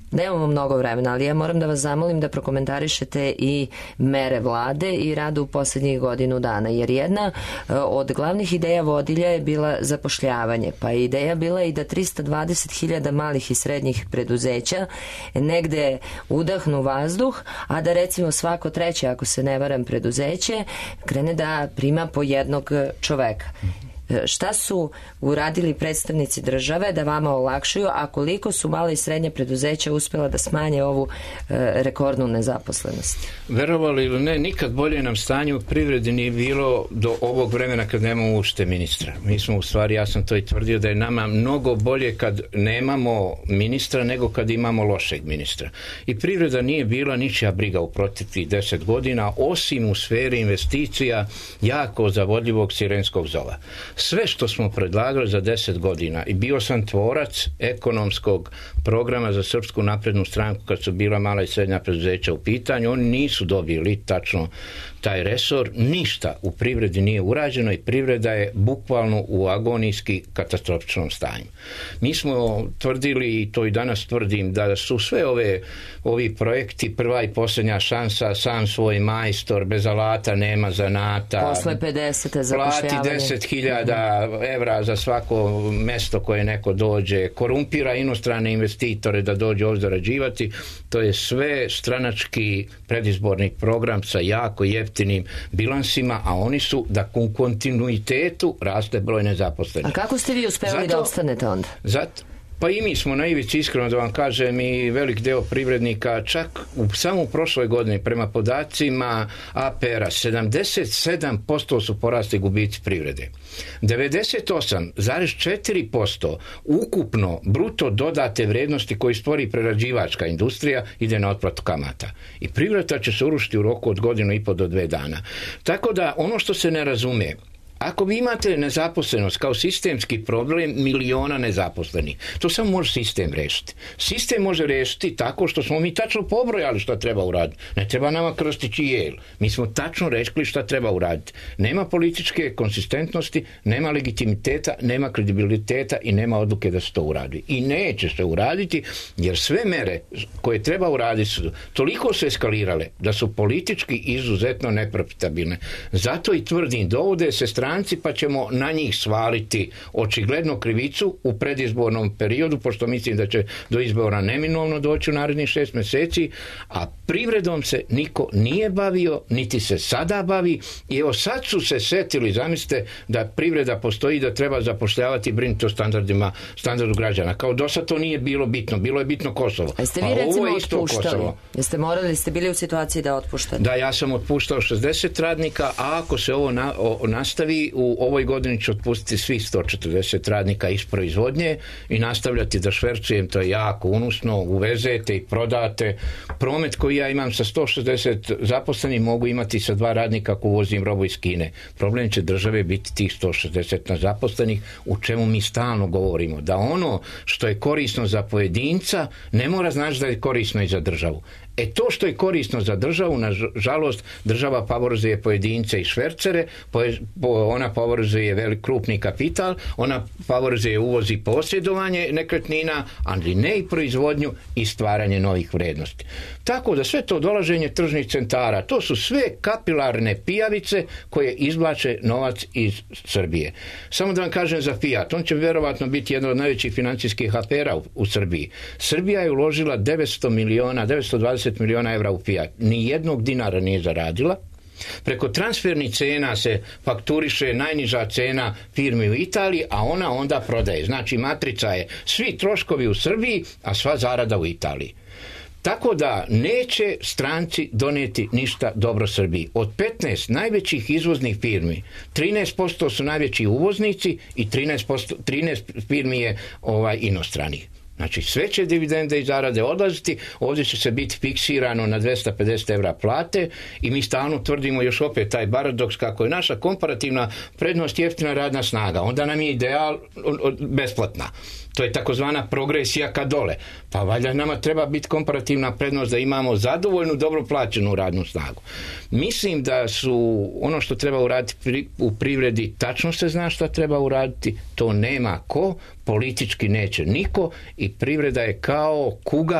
S2: Nemamo mnogo vremena, ali ja moram da vas zamolim da prokomentarišete i mere vlade i radu u posljednjih godinu dana, jer jedna od glavnih ideja vodilja je bila zapošljavanje, pa je ideja bila i da trista dvadeset hiljada malih i srednjih preduzeća negde udahnu vazduh, a da recimo svako treće, ako se ne varam, preduzeće krene da prima po jednog čoveka. Šta su uradili predstavnici države da vama olakšaju, a koliko su mala i srednja preduzeća uspjela da smanje ovu e, rekordnu nezaposlenost?
S5: Verovali ili ne, nikad bolje nam stanje u privredi nije bilo do ovog vremena kad nemamo uopšte ministra. Mi smo u stvari, ja sam to i tvrdio, da je nama mnogo bolje kad nemamo ministra nego kad imamo lošeg ministra. I privreda nije bila ničija briga u proteklih deset godina, osim u sferi investicija jako zavodljivog sirenskog zova. Sve što smo predlagali za deset godina, i bio sam tvorac ekonomskog programa za Srpsku naprednu stranku kad su bila mala i srednja preduzeća u pitanju, oni nisu dobili tačno taj resor, ništa u privredi nije urađeno i privreda je bukvalno u agonijski katastrofičnom stanju. Mi smo tvrdili, i to i danas tvrdim, da su sve ove ovi projekti prva i posljednja šansa, sam svoj majstor, bez alata nema zanata,
S2: posle pedesete zapošljavanje,
S5: plati deset hiljada evra za svako mesto koje neko dođe, korumpira inostrane investitore da dođe ovdje zarađivati. To je sve stranački predizborni program sa jako jeftinim bilansima, a oni su da u kontinuitetu raste broj nezaposlenih.
S2: A kako ste vi uspjeli da opstanete onda?
S5: Zato, pa i mi smo na ivici, iskreno da vam kažem, i velik deo privrednika, čak u samo u prošloj godini prema podacima A P R-a sedamdeset sedam posto su porasli gubici privrede. devedeset osam zarez četiri posto ukupno bruto dodate vrijednosti koji stvori prerađivačka industrija ide na otplatu kamata. I privreda će se urušiti u roku od godinu i po do dve dana. Tako da ono što se ne razume, ako vi imate nezaposlenost kao sistemski problem miliona nezaposlenih, to samo može sistem rešiti. Sistem može rešiti tako što smo mi tačno pobrojali šta treba uraditi. Ne treba nama Krstić i Jel. Mi smo tačno rekli šta treba uraditi. Nema političke konsistentnosti, nema legitimiteta, nema kredibiliteta i nema odluke da se to uradi. I neće se uraditi jer sve mere koje treba uraditi su toliko su eskalirale da su politički izuzetno neprofitabilne. Zato i tvrdim, dovode se strane pa ćemo na njih svaliti očigledno krivicu u predizbornom periodu, pošto mislim da će do izbora neminovno doći u narednih šest mjeseci, a privredom se niko nije bavio, niti se sada bavi, i evo sad su se setili, zamislite, da privreda postoji, da treba zapošljavati i brinuti o standardima, standardu građana. Kao do sad to nije bilo bitno, bilo je bitno Kosovo.
S2: A jeste vi
S5: pa
S2: recimo otpuštali? Jeste morali, ste bili u situaciji da otpuštate?
S5: Da, ja sam otpuštao šezdeset radnika, a ako se ovo na, o, nastavi, u ovoj godini ću otpustiti svih sto četrdeset radnika iz proizvodnje i nastavljati da švercujem, to je jako unusno, uvezete i prodate. Promet koji ja imam sa sto šezdeset zaposlenih mogu imati sa dva radnika ako uvozim robu iz Kine. Problem će države biti tih sto šezdeset zaposlenih, u čemu mi stalno govorimo, da ono što je korisno za pojedinca ne mora znači da je korisno i za državu. E to što je korisno za državu, nažalost, država favorizuje pojedince i švercere, ona favorizuje velik krupni kapital, ona favorizuje uvoz i posjedovanje nekretnina, ali ne i proizvodnju i stvaranje novih vrijednosti. Tako da sve to dolaženje tržnih centara, to su sve kapilarne pijavice koje izvlače novac iz Srbije. Samo da vam kažem za Fiat, on će vjerovatno biti jedan od najvećih financijskih afera u, u Srbiji. Srbija je uložila devetsto miliona, devetsto dvadeset miliona evra u Fiat. Ni jednog dinara nije zaradila. Preko transfernih cena se fakturiše najniža cena firmi u Italiji, a ona onda prodaje. Znači matrica je svi troškovi u Srbiji, a sva zarada u Italiji. Tako da neće stranci donijeti ništa dobro Srbiji. Od petnaest najvećih izvoznih firmi, trinaest posto su najveći uvoznici i trinaest posto, trinaest firmi je ovaj, inostranih. Znači sve će dividende i zarade odlaziti, ovdje će se biti fiksirano na dvesta pedeset evra plate i mi stalno tvrdimo još opet taj paradoks kako je naša komparativna prednost jeftina radna snaga. Onda nam je ideal besplatna. To je takozvana progresija ka dole. Pa valjda nama treba biti komparativna prednost da imamo zadovoljnu, dobro plaćenu radnu snagu. Mislim da su ono što treba uraditi u privredi, tačno se zna šta treba uraditi, to nema ko, politički neće niko i privreda je kao kuga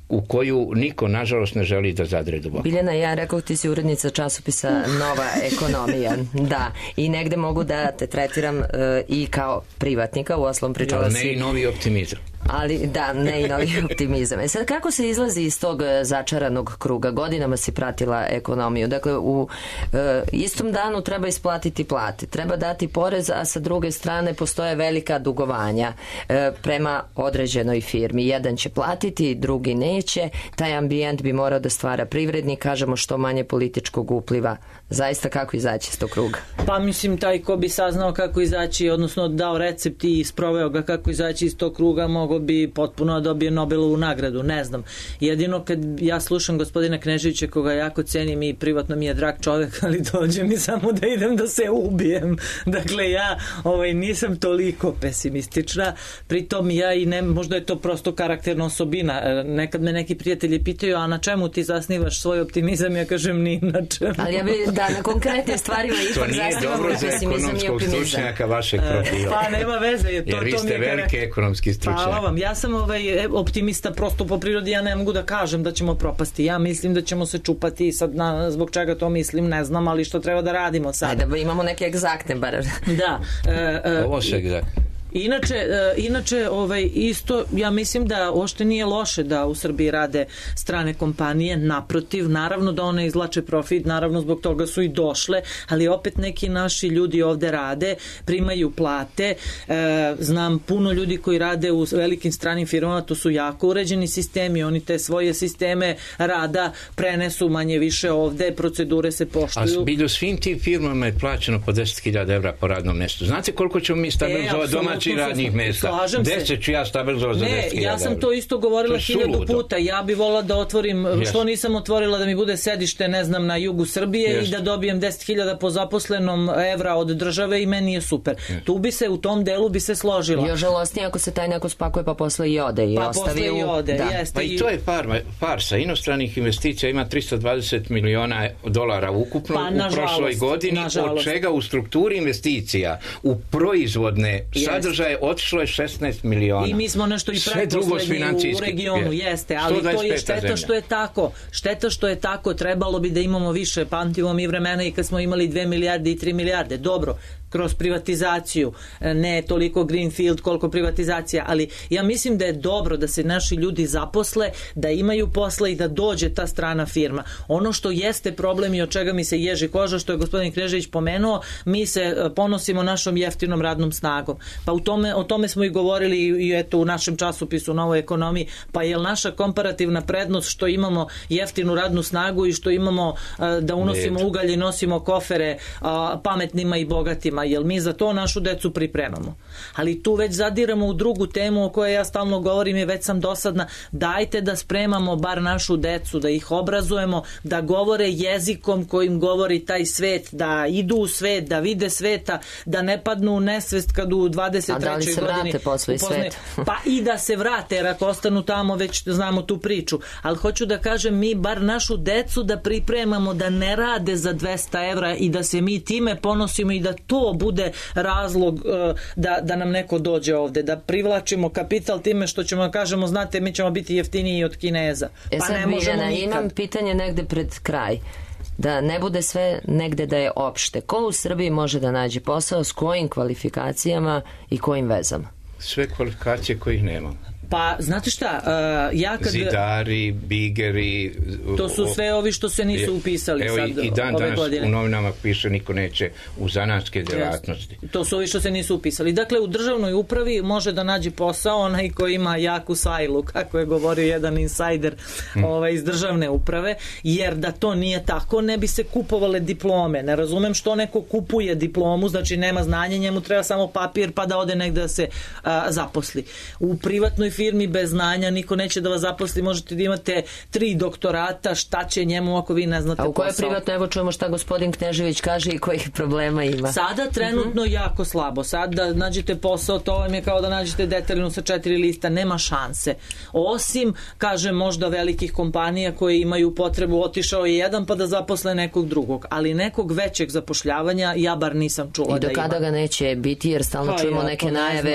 S5: u koju niko, nažalost, ne želi da zadre duboko.
S2: Biljana, ja rekao ti si urednica časopisa Nova ekonomija. Da, i negde mogu da te tretiram uh, i kao privatnika, u osnovom pričala
S5: ali
S2: si...
S5: ne i novi optimizam.
S2: Ali da, ne i novi optimizam. E sad, kako se izlazi iz tog začaranog kruga? Godinama si pratila ekonomiju. Dakle, u e, istom danu treba isplatiti plate, treba dati porez, a sa druge strane postoje velika dugovanja e, prema određenoj firmi. Jedan će platiti, drugi neće. Taj ambijent bi morao da stvara privrednik, kažemo što manje političkog upliva. Zaista, kako izaći iz tog kruga?
S6: Pa mislim, taj ko bi saznao kako izaći, odnosno dao recept i sproveo ga kako izaći iz tog kruga, mogo bi potpuno dobio Nobelovu nagradu, ne znam. Jedino kad ja slušam gospodina Kneževića, koga jako cenim i privatno mi je drag čovjek, ali dođe mi samo da idem da se ubijem. Dakle, ja ovaj, nisam toliko pesimistična, pritom ja i ne, možda je to prosto karakterna osobina. Nekad me neki prijatelji pitaju, a na čemu ti zasnivaš svoj optimizam? Ja kažem, ni na čemu.
S2: Ali ja bi, da, na konkretne stvarima ipak zasnivam pesimizam i optimizam.
S5: Stručnjaka vašeg profila.
S6: Pa nema veze. Je to,
S5: jer vi
S6: to
S5: ste veliki ekonomski stručnjak.
S6: Hvala vam. Ja sam ovaj optimista prosto po prirodi, ja ne mogu da kažem da ćemo propasti. Ja mislim da ćemo se čupati, sad na, zbog čega to mislim, ne znam, ali što treba da radimo sad.
S2: Ajde, da imamo neke egzaktne bar.
S6: Da. E, e,
S5: Ovo se egzaktne.
S6: Inače, e, inače ovaj, isto, ja mislim da uopšte nije loše da u Srbiji rade strane kompanije, naprotiv, naravno da one izlače profit, naravno zbog toga su i došle, ali opet neki naši ljudi ovde rade, primaju plate, e, znam puno ljudi koji rade u velikim stranim firmama, to su jako uređeni sistemi, oni te svoje sisteme rada prenesu manje više ovde, procedure se poštuju.
S5: A bilju svim tim firmama je plaćeno po deset hiljada evra po radnom mestu. Znate koliko ćemo mi stabilizovati e, domaći radnih mesta? deset ću ja stabilizovati za deset hiljada evra.
S6: Ne, ja sam to isto govorila hiljadu puta. Ja bi volila da otvorim, yes. što nisam otvorila da mi bude sedište, ne znam, na jugu Srbije yes. i da dobijem deset hiljada po zaposlenom evra od države i meni je super. Yes. Tu bi se, u tom delu bi se složila.
S2: Još žalostnije ako se taj neko spakuje pa posle i ode i
S6: pa
S2: ostavi
S6: posle
S2: u...
S6: i ode,
S2: da.
S6: jeste.
S5: Pa i to je par, farsa. Inostranih investicija ima tristo dvadeset miliona dolara ukupno pa, u prošloj godini, od čega u strukturi investicija u proizvodne yes. sadržaje otišlo je šesnaest miliona.
S6: I mi smo nešto i preposlednji u regionu, je. jeste, ali to je šteta zemlja. Što je tako. Šteta što je tako, trebalo bi da imamo više. Pamtimo mi vremena i kad smo imali dve milijarde i tri milijarde. Dobro, kroz privatizaciju, ne toliko greenfield koliko privatizacija, ali ja mislim da je dobro da se naši ljudi zaposle, da imaju posla i da dođe ta strana firma. Ono što jeste problem i od čega mi se ježi koža, što je gospodin Knežević pomenuo, mi se ponosimo našom jeftinom radnom snagom. Pa u tome, o tome smo i govorili i eto u našem časopisu Novoj ekonomiji, pa je naša komparativna prednost što imamo jeftinu radnu snagu i što imamo da unosimo ugalj i nosimo kofere pametnima i bogatima, jer mi za to našu decu pripremamo. Ali tu već zadiramo u drugu temu o kojoj ja stalno govorim i već sam dosadna. Dajte da spremamo bar našu decu, da ih obrazujemo, da govore jezikom kojim govori taj svet, da idu u svet, da vide sveta, da ne padnu u nesvest kad u dvadeset trećoj godini...
S2: A da li se vrate posle i sveta?
S6: Pa i da se vrate, jer ako ostanu tamo već znamo tu priču. Ali hoću da kažem, mi bar našu decu da pripremamo, da ne rade za dvesta evra i da se mi time ponosimo i da to bude razlog uh, da, da nam neko dođe ovde, da privlačimo kapital time što ćemo kažemo, znate, mi ćemo biti jeftiniji od Kineza.
S2: E sad,
S6: pa ne možemo
S2: Miljana,
S6: nikad.
S2: Imam pitanje negde pred kraj. Da ne bude sve negde da je opšte. Ko u Srbiji može da nađe posao, s kojim kvalifikacijama i kojim vezama?
S5: Sve kvalifikacije kojih nemam.
S6: Pa, znate šta, uh, ja kad...
S5: Zidari, bigeri...
S6: To su sve ovi što se nisu upisali
S5: evo,
S6: sad
S5: i dan
S6: ove
S5: danas
S6: godine.
S5: U novinama piše niko neće u zanatske djelatnosti.
S6: To su ovi što se nisu upisali. Dakle, u državnoj upravi može da nađe posao onaj ko ima jaku sajlu, kako je govorio jedan insajder hmm. ovaj, iz državne uprave, jer da to nije tako, ne bi se kupovale diplome. Ne razumem što neko kupuje diplomu, znači nema znanja, njemu treba samo papir pa da ode negde da se a, zaposli. U privatnoj firmi bez znanja niko neće da vas zaposli, možete da imate tri doktorata, šta će njemu ako vi ne znate posao.
S2: A u kojoj privatno, evo čujemo šta gospodin Knežević kaže i kojih problema ima.
S6: Sada trenutno uh-huh. jako slabo. Sad da nađete posao, to vam je kao da nađete detaljnu sa četiri lista, nema šanse. Osim, kaže, možda velikih kompanija koje imaju potrebu, otišao je jedan pa da zaposle nekog drugog, ali nekog većeg zapošljavanja ja bar nisam čula da ima.
S2: I do kada ga neće biti, jer stalno
S6: pa
S2: čujemo
S6: ja,
S2: neke najave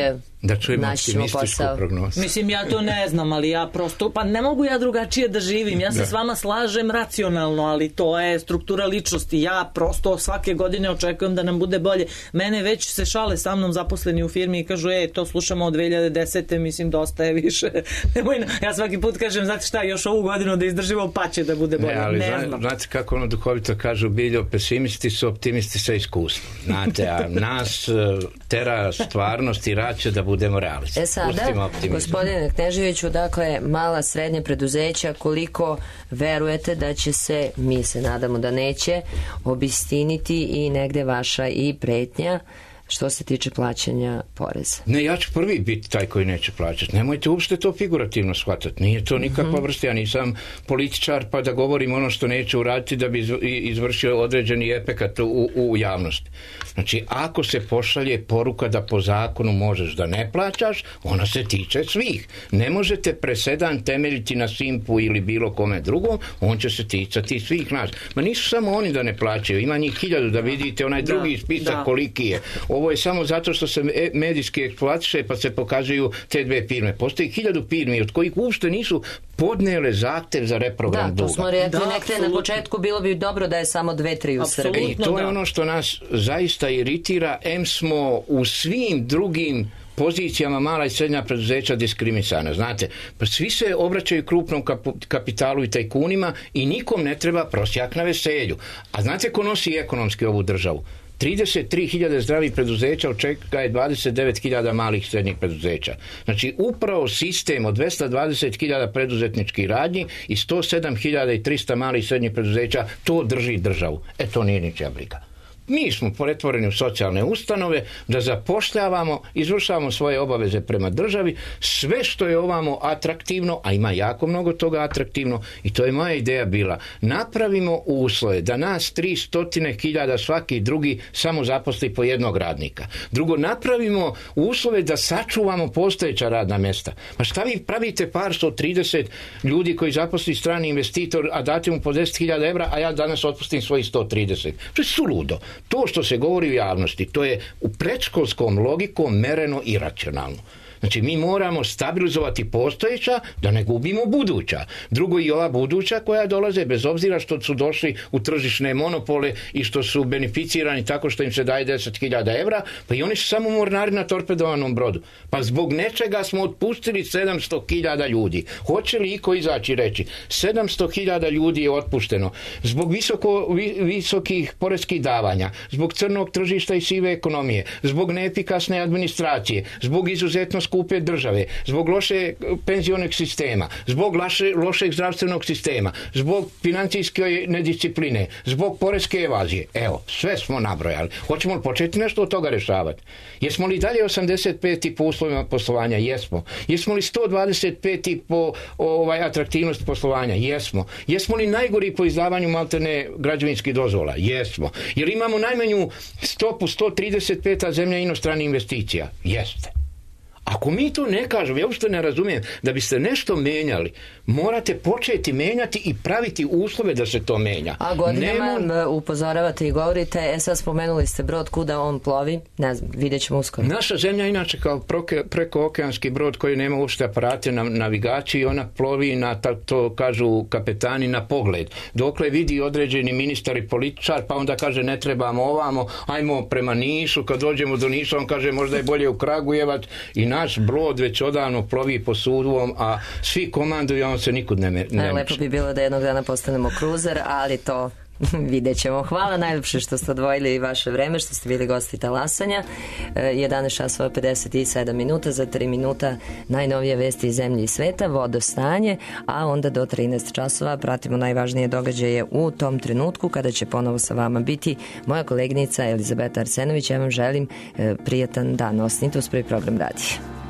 S5: Da čujemo
S2: naći ćemo
S5: optimističku
S2: posao.
S5: prognozu.
S6: Mislim, ja to ne znam, ali ja prosto, pa ne mogu ja drugačije da živim. Ja se
S5: Da.
S6: s vama slažem racionalno, ali to je struktura ličnosti. Ja prosto svake godine očekujem da nam bude bolje. Mene već se šale sa mnom zaposleni u firmi i kažu, e, to slušamo od dve hiljade desete. Mislim, dosta je više. Nemoj, ja svaki put kažem, znate šta, još ovu godinu da izdržimo, pa će da bude bolje.
S5: Ne, ali
S6: ne
S5: zna,
S6: znam.
S5: znate kako ono duhovito kažu, Biljo, pesimisti su optimisti sa iskustvom. Znate, a nas e, tera stvarnost i rad će da budemo realisti.
S2: E sada, gospodine Kneževiću, dakle, mala srednja preduzeća, koliko verujete da će se, mi se nadamo da neće, obistiniti i negde vaša i pretnja što se tiče plaćanja poreza?
S5: Ne, ja ću prvi biti taj koji neće plaćati. Nemojte uopšte to figurativno shvatati. Nije to nikakva
S2: Mhm.
S5: vrsta. Ja nisam političar pa da govorim ono što neće uraditi da bi iz- izvršio određeni efekat u, u javnosti. Znači, ako se pošalje poruka da po zakonu možeš da ne plaćaš, ona se tiče svih. Ne možete presedan temeljiti na Simpu ili bilo kome drugom, on će se ticati svih nas. Ma nisu samo oni da ne plaćaju, ima njih hiljadu, da vidite onaj
S6: Da,
S5: drugi spisak
S6: da.
S5: koliki je. Ovo je samo zato što se e- medijski eksploatiše pa se pokazuju te dve firme. Postoji hiljadu firmi od kojih uopšte nisu podnijele zahtev za reprogram
S2: Da,
S5: duga.
S2: to smo rekli
S6: Da,
S2: nekde na
S6: apsolutno.
S2: početku, bilo bi dobro da je samo dve, tri u
S6: Apsolutno.
S2: Srbiji.
S5: I to je
S6: da.
S5: ono što nas zaista iritira. Em smo u svim drugim pozicijama mala i srednja preduzeća diskriminisana. Znate, pa svi se obraćaju krupnom kapu- kapitalu i tajkunima i nikom ne treba prosjak na veselju. A znate ko nosi ekonomski ovu državu? trideset tri hiljade zdravih preduzeća, od čega je dvadeset devet hiljada malih i srednjih preduzeća. Znači, upravo sistem od dvesta dvadeset hiljada preduzetničkih radnji i sto sedam hiljada i trista malih i srednjih preduzeća, to drži državu. E, to nije ničija briga. Mi smo pretvoreni u socijalne ustanove da zapošljavamo, izvršavamo svoje obaveze prema državi, sve što je ovamo atraktivno, a ima jako mnogo toga atraktivno, i to je moja ideja bila, napravimo uslove da nas tri stotine hiljada svaki drugi samo zaposli po jednog radnika. Drugo, napravimo uslove da sačuvamo postojeća radna mjesta. Pa šta vi pravite par sto trideset ljudi koji zaposli strani investitor, a date mu po deset hiljada evra, a ja danas otpustim svojih sto trideset. To je suludo. To što se govori u javnosti, to je u predškolskom logikom mereno i racionalno. Znači, mi moramo stabilizovati postojeća da ne gubimo buduća. Drugo, i ova buduća koja dolaze, bez obzira što su došli u tržišne monopole i što su beneficirani tako što im se daje deset hiljada evra, pa i oni su samo mornari na torpedovanom brodu. Pa zbog nečega smo otpustili sedamsto hiljada ljudi. Hoće li iko izaći reći? sedamsto hiljada ljudi je otpušteno zbog visoko, vi, visokih poreskih davanja, zbog crnog tržišta i sive ekonomije, zbog neefikasne administracije, zbog izuzetno skupe države, zbog loše penzionog sistema, zbog loše, lošeg zdravstvenog sistema, zbog financijske nediscipline, zbog poreske evazije. Evo, sve smo nabrojali. Hoćemo li početi nešto od toga rješavati? Jesmo li dalje osamdeset peti po uslovima poslovanja? Jesmo. Jesmo li sto dvadeset peti po ovaj, atraktivnosti poslovanja? Jesmo. Jesmo li najgori po izdavanju maltene građevinskih dozvola? Jesmo. Jer imamo najmanju stopu sto trideset peta zemlja inostranih investicija? Jeste. Ako mi to ne kažemo, ja uopšte ne razumijem, da biste nešto menjali, morate početi menjati i praviti uslove da se to menja.
S2: A godinama
S5: Nemo...
S2: upozoravate i govorite, e sad spomenuli ste brod, kuda on plovi, ne znam, vidjet ćemo uskoro.
S5: Naša zemlja inače kao proke, preko okeanski brod koji nema uopšte aparate na navigaciji, ona plovi na, to kažu kapetani, na pogled. Dokle vidi određeni ministar i političar, pa onda kaže ne trebamo ovamo, ajmo prema Nišu, kad dođemo do Niša on kaže možda je bolje u Kragujevac, i naš brod već odavno plovi po suvom, a svi komanduju, a on se nikud ne, ne
S2: e, Lepo bi bilo da jednog dana postanemo kruzer, ali to vidjet ćemo. Hvala najljepše što ste odvojili vaše vreme, što ste bili gosti Talasanja. jedanaest časova pedeset sedam minuta, za tri minuta najnovije vesti iz zemlje i sveta, vodostanje, a onda do trinaest časova pratimo najvažnije događaje u tom trenutku kada će ponovo sa vama biti moja koleginica Elizabeta Arsenović. Ja vam želim prijatan dan. Ostanite uz Prvi program radija.